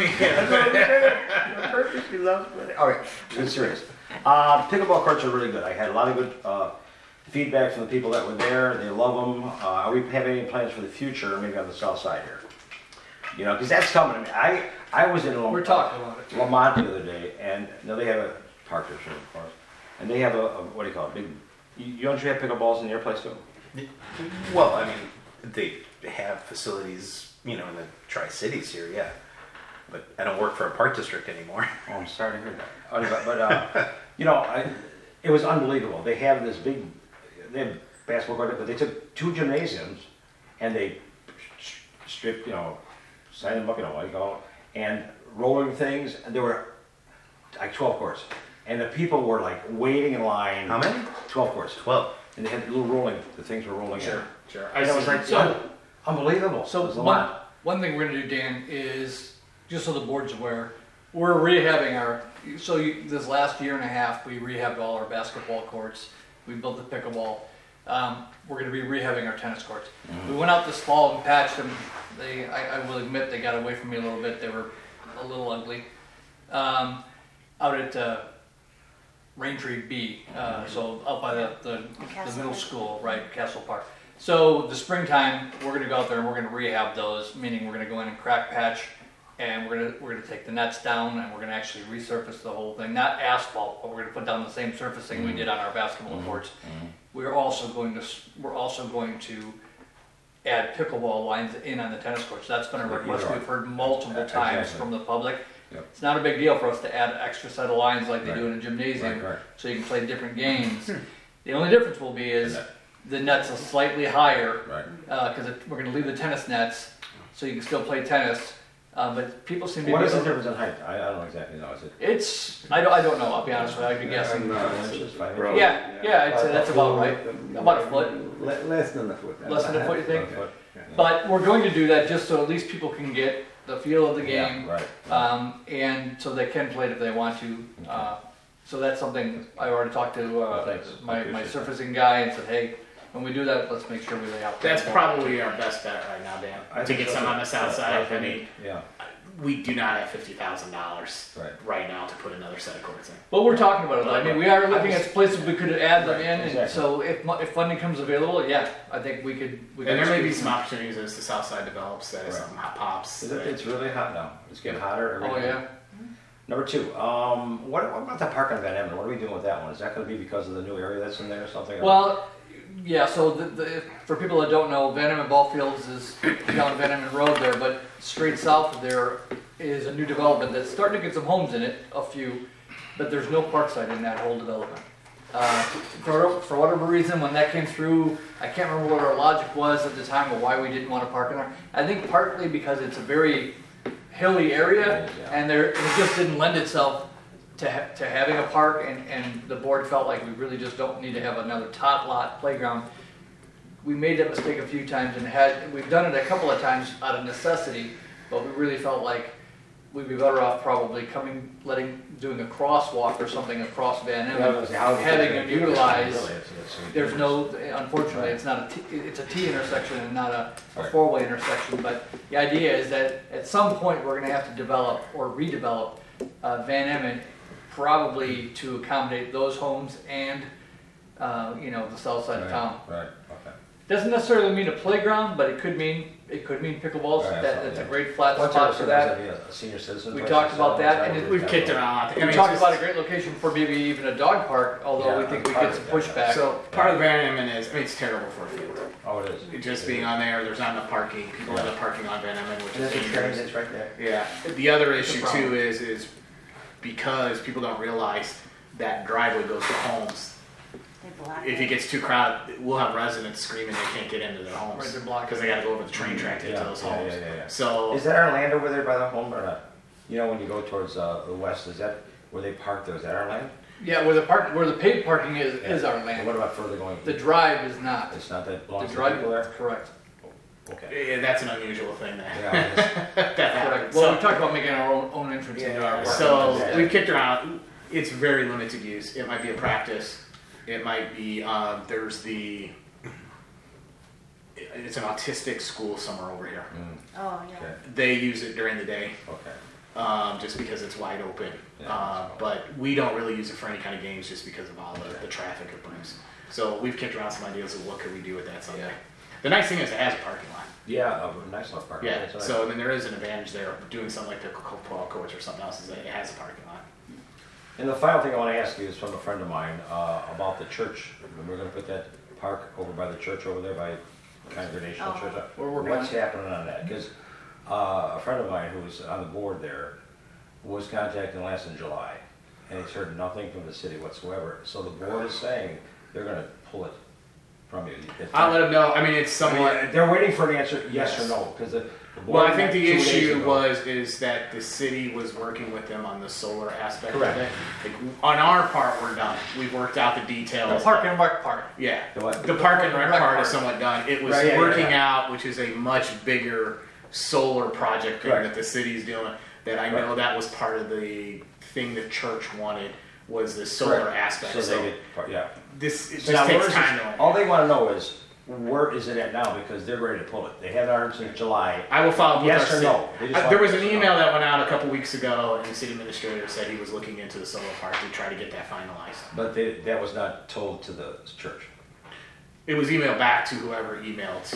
All right, get serious. Uh, pickleball courts are really good. I had a lot of good uh, feedback from the people that were there. They love them. Uh, are we having any plans for the future, maybe on the south side here? You know, because that's coming. I mean, I, I was in We're talking about it. Lamont the other day, and you know, they have a park there, sure, of course. And they have a, a what do you call it? Big. You, you don't you have pickleballs in your place too? Well, I mean, they have facilities, you know, in the Tri-Cities here, yeah. But I don't work for a park district anymore. Oh, I'm sorry to hear that. Oh, but, but uh, you know, I, it was unbelievable. They have this big, they have basketball court, but they took two gymnasiums and they stripped, you know, signed them up, you know, what do you call it, and rolling things, and there were like twelve courts. And the people were like waiting in line. How many? twelve courts. Twelve. And they had little rolling, the things were rolling in. Sure, sure. And it was like, So- unbelievable. So It was a one, lot. one thing we're gonna do, Dan, is, just so the board's aware, we're rehabbing our, so you, this last year and a half, we rehabbed all our basketball courts, we built the pickleball. Um, we're gonna be rehabbing our tennis courts. We went out this fall and patched them, they, I, I will admit, they got away from me a little bit, they were a little ugly. Um, out at, uh, Raintree B, uh, so out by the, the, the Castle middle Park. school, right, Castle Park. So the springtime, we're gonna go out there and we're gonna rehab those, meaning we're gonna go in and crack patch, and we're gonna, we're gonna take the nets down and we're gonna actually resurface the whole thing, not asphalt, but we're gonna put down the same surfacing we did on our basketball courts. We're also going to, s- we're also going to add pickleball lines in on the tennis courts. That's been a Like request either we've heard multiple Yeah, times exactly. from the public. Yep. It's not a big deal for us to add an extra set of lines like they do Right. in a gymnasium, Right, right. so you can play different games. The only difference will be is net. the nets are slightly higher, Right. because we're gonna leave the tennis nets, so you can still play tennis. Uh, but people seem to be. What is the difference in height? I, I don't know exactly know. Is it? It's, I don't, I don't know, I'll be honest with you, I'd be guessing. Five inches, five inches? Yeah, yeah, I'd say that's about right, about a foot, Le- Less than a foot. less than a foot, you think? One foot. But we're going to do that just so at least people can get the feel of the game, Yeah, right. um, and so they can play it if they want to. Uh, so that's something I already talked to Oh, uh, thanks. my, my Appreciate that. surfacing guy and said, hey, when we do that, let's make sure we lay out. That's probably our best bet right now, Dan, I to think get so, some too. on the south Yeah, side. I I mean, Yeah. we do not have fifty thousand dollars Right. right now to put another set of courts in. But we're talking about it, I mean, we are looking I'm at just- places we could add them Right, in, and exactly. so if, mu- if funding comes available, yeah, I think we could. we And could there may be squeeze some opportunities as the south side develops, that if Right. something hot pops. Is it- It's really hot now. It's getting hotter every Oh, day. yeah. Number two, um, what, what about the park on Van Emmon? What are we doing with that one? Is that gonna be because of the new area that's in there or something? Well, yeah, so the, the, for people that don't know, Van Emmon Ball Fields is down Van Emmon Road there, but straight south of there is a new development that's starting to get some homes in it, a few, but there's no park site in that whole development. Uh, for, for whatever reason, when that came through, I can't remember what our logic was at the time of why we didn't want to park in there. I think partly because it's a very hilly area, and there, it just didn't lend itself to, ha- to having a park, and, and the board felt like we really just don't need to have another tot lot playground. We made that mistake a few times and had, we've done it a couple of times out of necessity, but we really felt like we'd be better off probably coming, letting, doing a crosswalk or something across Van Yeah, I Emmon, was gonna say, how are we having gonna it do this? utilized. Really, it's- it's- There's no, unfortunately, it's not a T, it's a T intersection and not a, a Right. four-way intersection, but the idea is that at some point, we're gonna have to develop or redevelop, uh, Van Emmon, probably to accommodate those homes and, uh, you know, the south side of Right, town. Right, okay. Doesn't necessarily mean a playground, but it could mean, it could mean pickleballs, Right, that, that's a yeah. great flat What's spot our- for is that. be a senior citizen We place talked or about something? that, Is and what it- we're We've kicked talking around. I We mean, it's talked just- about a great location for maybe even a dog park, although we Yeah, think we part get of some it, yeah. pushback. So part of Van Emmon is, I mean, it's terrible for a field. Oh, it is. It just being on there, there's not enough parking. People end up parking on Van Emmon, which And is there's a train dangerous. that's right there. Yeah. The other It's a issue problem. too is is because people don't realize that driveway goes to homes. They block If it gets too crowded, we'll have residents screaming they can't get into their Right, homes they're blocking. because they got to go over the train track to get Yeah, to those yeah, homes. yeah, yeah, yeah. So Is that our land over there by the home or not? You know, when you go towards, uh, the west, is that where they park there? Is that our land? Yeah, where the park, where the paved parking is, is our And land. what about further going? The drive is not. It's not that The belongs to drive, people there? correct, Okay. yeah, that's an unusual thing that, Yeah, it is. that correct. happens. Well, So- we talked about making our own, own entrance into our Yeah, park. So Yeah. we've kicked around. It's very limited use. It might be a practice. It might be um, there's the. It's an autistic school somewhere over here. Mm, Oh, yeah. okay, They use it during the day, okay. um, just because it's wide open. Yeah. Uh, but we don't really use it for any kind of games, just because of all the, the traffic it brings. So we've kicked around some ideas of what could we do with that someday. The nice thing is it has a parking lot. Yeah, a nice little park. Yeah. That's nice. So I mean, there is an advantage there of doing something like the football courts or something else. Is that it has a parking lot. And the final thing I want to ask you is from a friend of mine, uh, about the church. When we're gonna put that park over by the church over there by Congregational Oh. Church. uh, We're working What's on it. happening on that? Because, uh, a friend of mine who's on the board there was contacted last in July, and he's heard nothing from the city whatsoever. So the board is saying they're gonna pull it from you. I'll let them know. I mean, it's I mean, somewhat. they're waiting for an answer, yes or Yes. no, because the. the board Well, I think met the two days issue ago. was is that the city was working with them on the solar aspect Correct. of it. Like, on our part, we're done. We've worked out the The details. park and rec part. Yeah, The what? the park and rec Rec part part. is somewhat done. It was Right, yeah, yeah, working yeah. out, which is a much bigger solar project thing Correct. that the city's doing. That I know Right. that was part of the thing the church wanted was the solar Correct. aspect. So So, they get, part- yeah. this it So just now, where takes is time. this- to all they want to know is, where is it at now? Because they're ready to pull it. They haven't heard since July. I will follow up with Yes our or city. no? They just Uh, want there was an yes or no. email that went out a couple weeks ago, and the city administrator said he was looking into the solar park to try to get that finalized. But they, that was not told to the church. It was emailed back to whoever emailed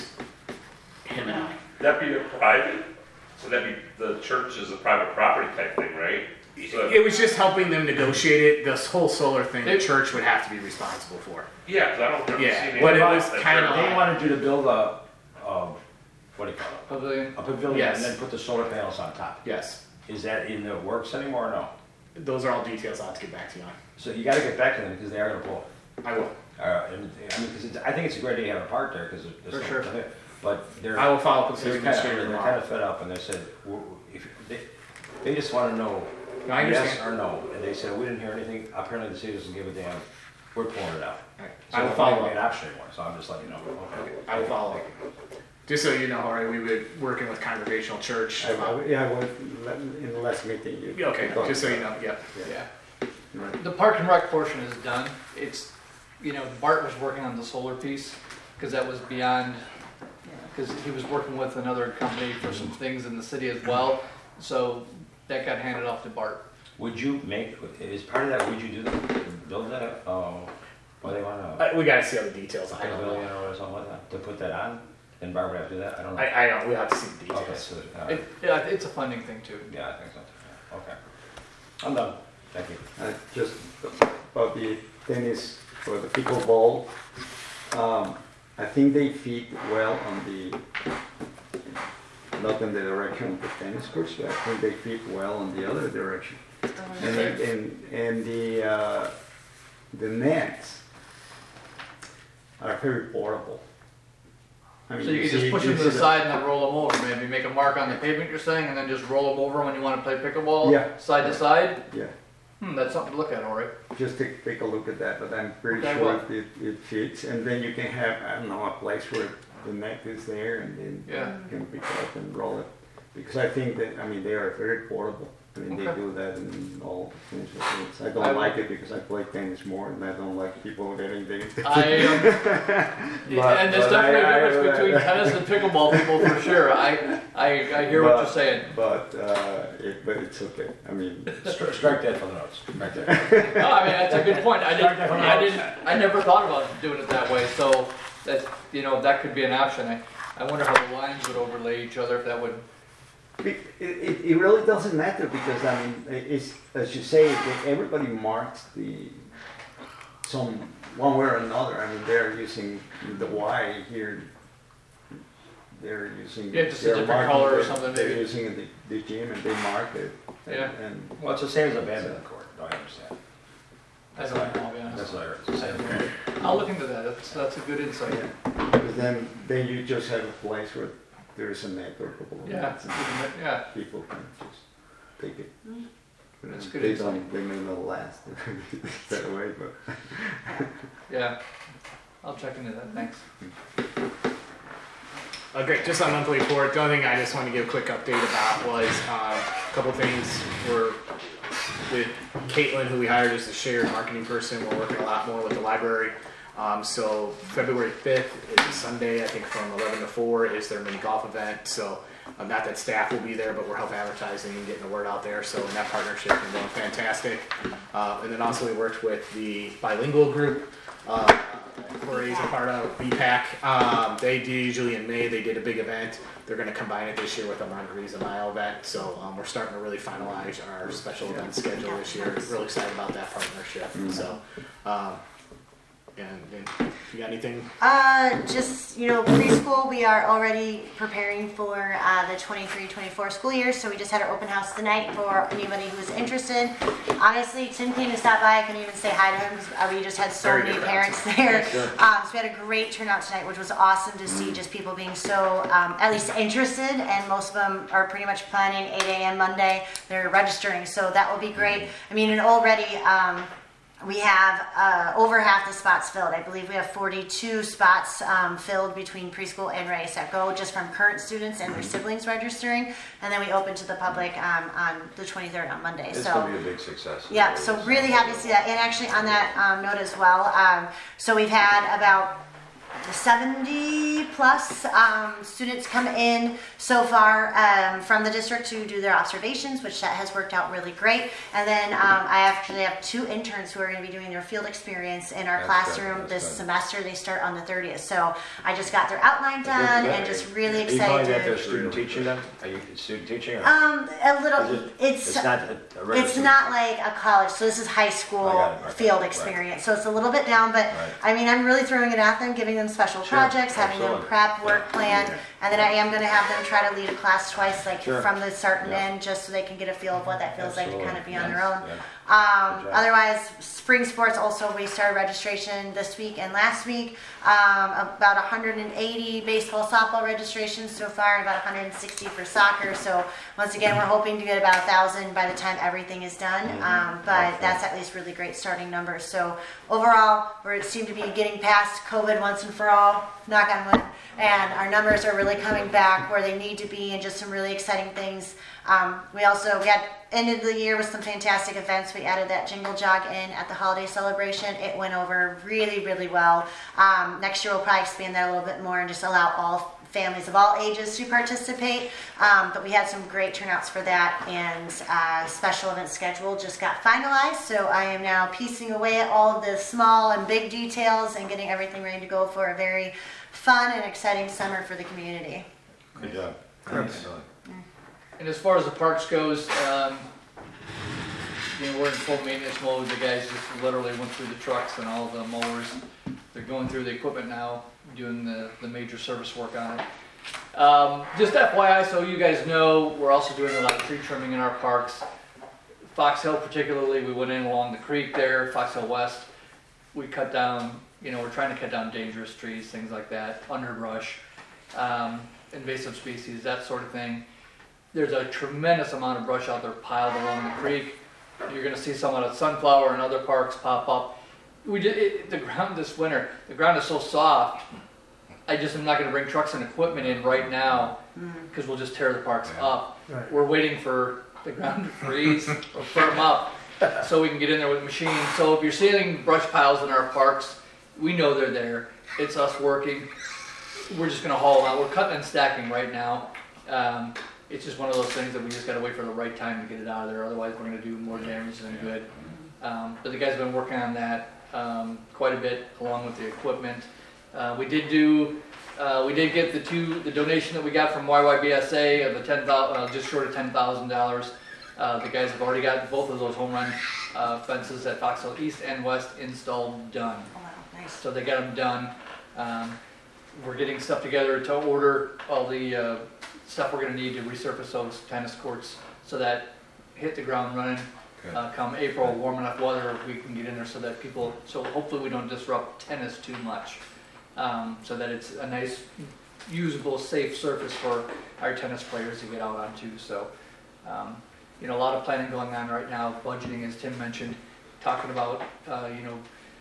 him and I. That be a private, so that be, the church is a private property type thing, right? So, It was just helping them negotiate it. This whole solar thing, the It- church would have to be responsible for. yeah, because I don't remember Yeah, seeing. but it anything was about that. kinda They wanted you to build a, um, what do you call Pavilion. it? A pavilion Yes. and then put the solar panels on top. Yes, Is that in the works anymore or no? those are all details I'll have to get back to you on. So you gotta get back to them because they are gonna pull it. I will. Uh, and, I mean, because it's, I think it's a great idea to have a park there because there's. For no- sure. But they're. I will follow up with the They're city kind administrator of, they're tomorrow. kind of fed up and they said, w- w- if, they, they just want to know No, I yes understand. or no. And they said, we didn't hear anything. Apparently the city doesn't give a damn. We're pulling it out. All right. So I will it follow might be up. an option anymore, so I'm just letting you know. Okay. I will follow up. Just so you know, all right, we've been working with Congregational Church. I- I- Yeah, well, in the last meeting. you- Yeah, okay, just so you know, yeah. Yeah. The park and rec portion is done. It's, you know, Bart was working on the solar piece, because that was beyond, because he was working with another company for some things in the city as well. So that got handed off to Bart. Would you make, is part of that, would you do, that- build that, oh, or they wanna, Uh, we gotta see all the details. I a don't million know. or something like that, to put that on? And Barbara have to do that? I don't know. I, I don't. We have to see the Okay, details. so, all right. It, yeah, it's a funding thing too. Yeah, I think so. Yeah, okay. I'm done. Thank you. Uh, just about the tennis or the pickleball, um, I think they fit well on the, not in the direction of the tennis courts, but I think they fit well on the other direction. And, it- and, and the, uh, the nets are very portable. I mean, So you can see- just push them to see the side and then roll them over, maybe make a mark on the pavement you're saying, and then just roll them over when you want to play pickleball? Yeah. Side to side? Yeah. Hmm, that's something to look at, all right. Just take, take a look at that, but I'm pretty Okay, sure well- it, it fits. And then you can have, I don't know, a place where the net is there and then Yeah. you can pick it up and roll it. Because I think that, I mean, they are very portable. I mean, they Okay. do that in all tennis things. I I don't will- like it because I play tennis more and I don't like people getting the. I, um, But- and there's but definitely I- a difference I- between tennis and pickleball people for sure. I, I, I hear what But- you're saying. But, uh, it, but it's okay. I mean, Stri- Strike that from the notes, right there. No, I mean, that's a good point. I didn't, I didn't, I never thought about doing it that way, so that, you know, that could be an option. I, I wonder how the lines would overlay each other, if that would, It, it, it really doesn't matter because I mean it's as you say that everybody marks the some one way or another. I mean they're using the Y here. They're using Yeah, just a they're different marking color or the- something, They're maybe. using the, the gym and they mark it. And, Yeah. and Well, it's the same as a badminton court, no, I understand. I don't know, I'll be That's honest. what I heard, it's the same. I'll look into that. That's, that's a good insight. because then then you just have a place where there is a net or a couple of Yeah, nets and yeah. people can just take it. But That's then good They insight. don't. They may not last that way, but. Yeah, I'll check into that, thanks. Uh, great. Just on monthly report. The only thing I just wanted to give a quick update about was uh, a couple things. We're with Caitlin, who we hired as the shared marketing person. We're working a lot more with the library. Um, so February fifth is a Sunday, I think from eleven to four is their mini golf event. So uh, not that staff will be there, but we're helping advertising and getting the word out there. So in that partnership has been going fantastic. Uh, and then also we worked with the bilingual group. Uh, Corey's a part of B PAC. Um, they do usually in May, they did a big event. They're going to combine it this year with a Margarita Mile event. So um, we're starting to really finalize our special event schedule this year. Really excited about that partnership. So, um, and, and if you got anything? Uh, just, you know, preschool, we are already preparing for uh, the twenty-three twenty-four school year, so we just had our open house tonight for anybody who's interested. Honestly, Tim came to stop by, I couldn't even say hi to him because uh, we just had so Very many good parents there. Um, so we had a great turnout tonight, which was awesome to see just people being so, um, at least interested, and most of them are pretty much planning eight a.m. Monday. They're registering, so that will be great. I mean, and already, um, we have uh, over half the spots filled. I believe we have forty-two spots um, filled between preschool and Ready Set Go, just from current students and their siblings registering. And then we open to the public um, on the twenty-third on Monday. It's so, gonna be a big success. yeah, so really happy to see that. And actually on that um, note as well, um, so we've had about seventy plus um, students come in so far um, from the district to do their observations, which that has worked out really great. And then um, I actually have two interns who are going to be doing their field experience in our That's classroom good, that's this good. semester. They start on the thirtieth. So I just got their outline done and just really Are you calling that their excited. student teaching then? Are you student teaching or? Um, a little, Is it- it's, It's not a a regular it's student? not like a college, so this is high school I got it, okay, field right. experience. So it's a little bit down, but Right. I mean, I'm really throwing it at them, giving them special Sure, projects, having them absolutely. prep, work Yeah. plan, Yeah. and then I am going to have them try to lead a class twice, like Sure. from the start and Yeah. end, just so they can get a feel of what that feels like to Absolutely. kind of be on Yes, their own. yeah. Um, Good job. otherwise, spring sports also, we started registration this week and last week. Um, about one hundred eighty baseball, softball registrations so far, and about one hundred sixty for soccer. So once again, we're hoping to get about a thousand by the time everything is done. Um, but Okay. that's at least really great starting numbers. So overall, we seem to be getting past COVID once and for all, knock on wood. And our numbers are really coming back where they need to be, and just some really exciting things. Um, we also we had ended the year with some fantastic events. We added that jingle jog in at the holiday celebration. It went over really, really well. Um, next year we'll probably expand that a little bit more and just allow all families of all ages to participate. Um, but we had some great turnouts for that, and uh, special event schedule just got finalized. So I am now piecing away at all of the small and big details and getting everything ready to go for a very fun and exciting summer for the community. Good job. And as far as the parks goes, um, you know, we're in full maintenance mode. The guys just literally went through the trucks and all the mowers. They're going through the equipment now, doing the, the major service work on it. Um, just F Y I, so you guys know, we're also doing a lot of tree trimming in our parks. Fox Hill particularly, we went in along the creek there, Fox Hill West. We cut down, you know, we're trying to cut down dangerous trees, things like that, underbrush, um, invasive species, that sort of thing. There's a tremendous amount of brush out there piled along the creek. You're gonna see some of the sunflower and other parks pop up. We did, it, the ground this winter, the ground is so soft, I just am not gonna bring trucks and equipment in right now, because we'll just tear the parks up. Right. We're waiting for the ground to freeze or firm up, so we can get in there with machines. So if you're seeing brush piles in our parks, we know they're there. It's us working. We're just gonna haul them out. We're cutting and stacking right now. Um, it's just one of those things that we just gotta wait for the right time to get it out of there. Otherwise, we're gonna do more damage than good. Um, but the guys have been working on that um, quite a bit, along with the equipment. Uh, we did do, uh, we did get the two, the donation that we got from Y Y B S A of the ten thousand, uh, just short of ten thousand dollars. Uh, the guys have already got both of those home run uh, fences at Fox Hill East and West installed done. Oh, wow, nice. So they got them done. Um, we're getting stuff together to order all the uh, stuff we're going to need to resurface those tennis courts so that hit the ground running. Uh, come April, warm enough weather, we can get in there so that people, so hopefully we don't disrupt tennis too much. Um, so that it's a nice, usable, safe surface for our tennis players to get out onto. So, um, you know, a lot of planning going on right now, budgeting, as Tim mentioned, talking about, uh, you know,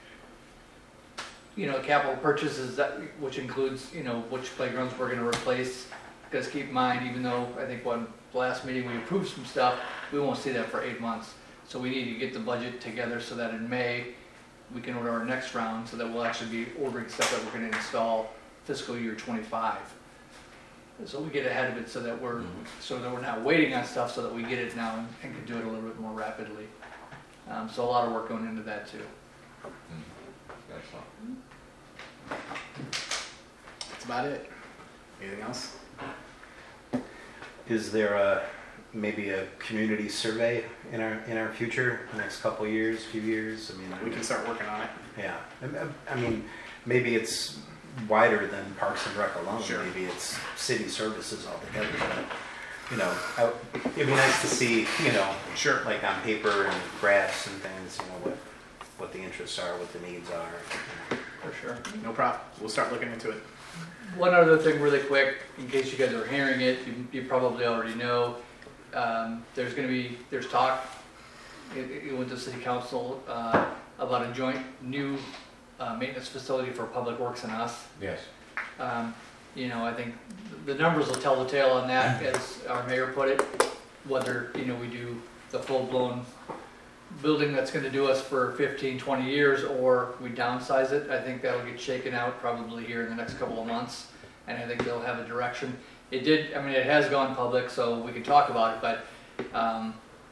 you know, capital purchases, that, which includes, you know, which playgrounds we're going to replace. Because keep in mind, even though I think when the last meeting we approved some stuff, we won't see that for eight months. So we need to get the budget together so that in May, we can order our next round so that we'll actually be ordering stuff that we're going to install fiscal year twenty-five. So we get ahead of it so that we're, so that we're not waiting on stuff, so that we get it now and, and can do it a little bit more rapidly. Um, so a lot of work going into that too. Excellent. That's about it. Anything else? Is there a, maybe a community survey in our, in our future, the next couple of years, few years? I mean, We can start working on it. Yeah, I- I mean, maybe it's wider than Parks and Rec alone. Sure. Maybe it's city services altogether. But, you know, I- it'd be nice to see, you know, Sure. like on paper and graphs and things, you know, what, what the interests are, what the needs are. you know. For sure. No problem. We'll start looking into it. One other thing really quick, in case you guys are hearing it, you, you probably already know, um, there's gonna be, there's talk, it, it went to city council, uh, about a joint new, uh, maintenance facility for Public Works and us. Yes. Um, you know, I think the numbers will tell the tale on that, as our mayor put it, whether, you know, we do the full-blown building that's gonna do us for fifteen, twenty years, or we downsize it. I think that'll get shaken out probably here in the next couple of months, and I think they'll have a direction. It did, I mean, it has gone public, so we can talk about it, but, um,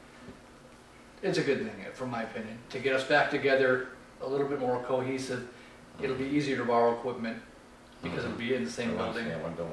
it's a good thing, from my opinion, to get us back together, a little bit more cohesive. It'll be easier to borrow equipment, because it'll be in the same building.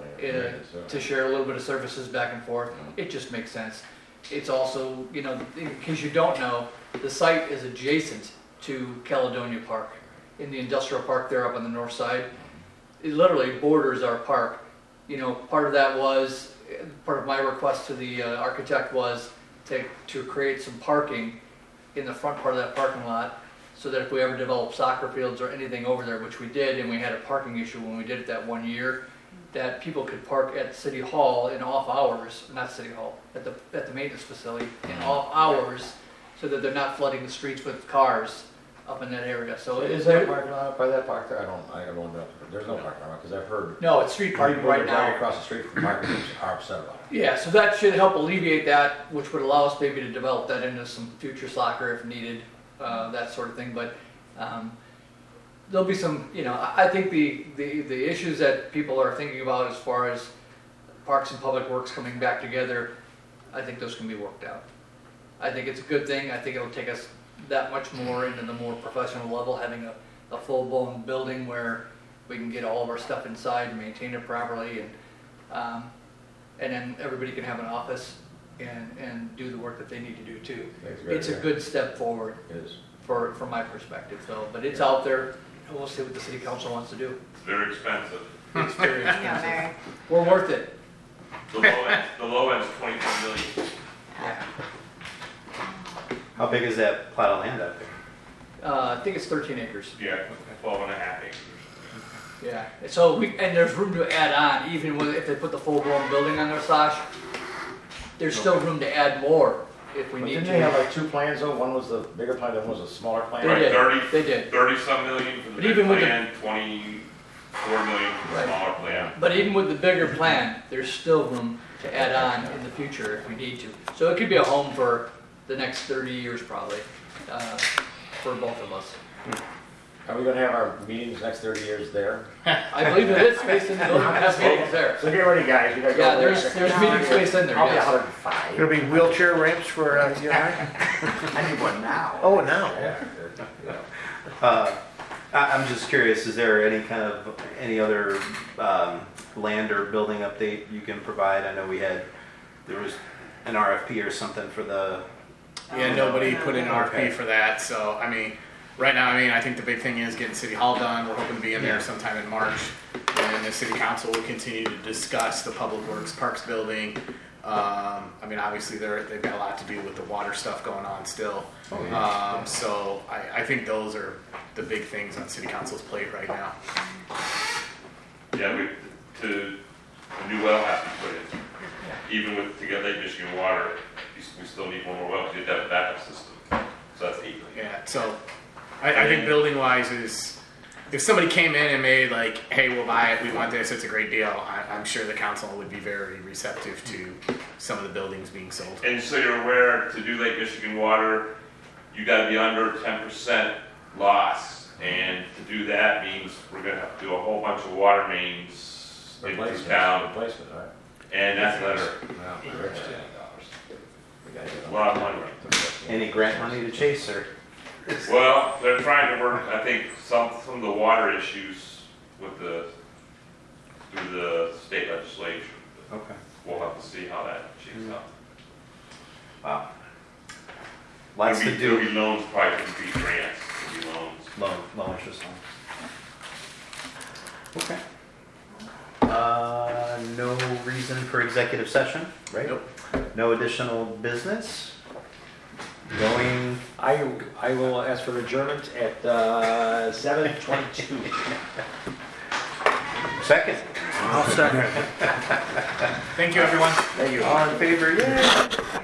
Uh, to share a little bit of services back and forth, it just makes sense. It's also, you know, in case you don't know, the site is adjacent to Caledonia Park, in the industrial park there up on the north side. It literally borders our park. You know, part of that was, part of my request to the uh, architect was to, to create some parking in the front part of that parking lot, so that if we ever develop soccer fields or anything over there, which we did, and we had a parking issue when we did it that one year, that people could park at City Hall in off hours, not City Hall, at the, at the maintenance facility in off hours, so that they're not flooding the streets with cars up in that area. So Is there a parking lot up by that park there? I don't, I don't know. There's no parking lot, because I've heard. No, it's street parking people right driving now. across the street from parking lots are upset about it. Yeah, so that should help alleviate that, which would allow us maybe to develop that into some future soccer if needed, uh, that sort of thing. But um, there'll be some, you know, I I think the, the, the issues that people are thinking about as far as Parks and Public Works coming back together, I think those can be worked out. I think it's a good thing. I think it'll take us that much more into the more professional level, having a, a full-blown building where we can get all of our stuff inside and maintain it properly, and um, and then everybody can have an office and, and do the work that they need to do too. It's a good step forward for, from my perspective, though, but it's out there, and we'll see what the city council wants to do. It's very expensive. It's very Yeah, expensive. Mary. We're worth it. The low end, the low end's twenty-four million. Yeah. How big is that plot of land out there? Uh, I think it's thirteen acres. Yeah, twelve and a half acres. Yeah, so we, and there's room to add on, even with, if they put the full-blown building on their Sash, there's still room to add more if we But need didn't they have to. like two plans though? One was the bigger plan, the other one was a smaller plan? They Right, did. thirty, They did. thirty-some million for the But big even with the- plan, twenty-four million for the Right. smaller plan. But even with the bigger plan, there's still room to add on in the future if we need to. So it could be a home for the next thirty years probably, uh, for both of us. Are we gonna have our meetings next thirty years there? I believe there is space in the building, has meetings there. So get ready, guys, you gotta go. Yeah, over there's, there. there's meeting space in there, I'll be yes. one hundred and five. Gonna be wheelchair ramps for uh, you and I? I need one now. Oh, now. Yeah, yeah. Uh, I- I'm just curious, is there any kind of, any other um, land or building update you can provide? I know we had, there was an R F P or something for the, Yeah, nobody put in an R F P Okay. for that, so, I mean, right now, I mean, I think the big thing is getting City Hall done, we're hoping to be in there Yeah. sometime in March. And then the City Council will continue to discuss the Public Works Parks building. Um, I mean, obviously, they're, they've got a lot to do with the water stuff going on still. Um, so I, I think those are the big things on City Council's plate right now. Yeah, we, to, a new well has to be put in. Even with, to get Lake Michigan water, we s- we still need one more well, because you have to have a backup system. So that's eight million. Yeah, so I, I think building wise is, if somebody came in and made like, hey, we'll buy it, we want this, it's a great deal, I, I'm sure the council would be very receptive to some of the buildings being sold. And so you're aware, to do Lake Michigan water, you gotta be under ten percent loss. And to do that means we're gonna have to do a whole bunch of water mains into Replacement, town. replacement, right? And that's another, Yeah, we gotta get a on lot of money. any grant money to chase or? Well, they're trying to work, I think, some, some of the water issues with the, through the state legislation. Okay. We'll have to see how that shakes out. Wow. Lots There'll to be- There'll do. be loans, probably won't be grants, there'll be loans. Low, low interest loans. Okay. Uh, no reason for executive session, right? Nope. No additional business? Going, I, I will ask for adjournment at, uh, seven twenty-two. second? I'll second. Thank you, everyone. Thank you. All in favor, yay!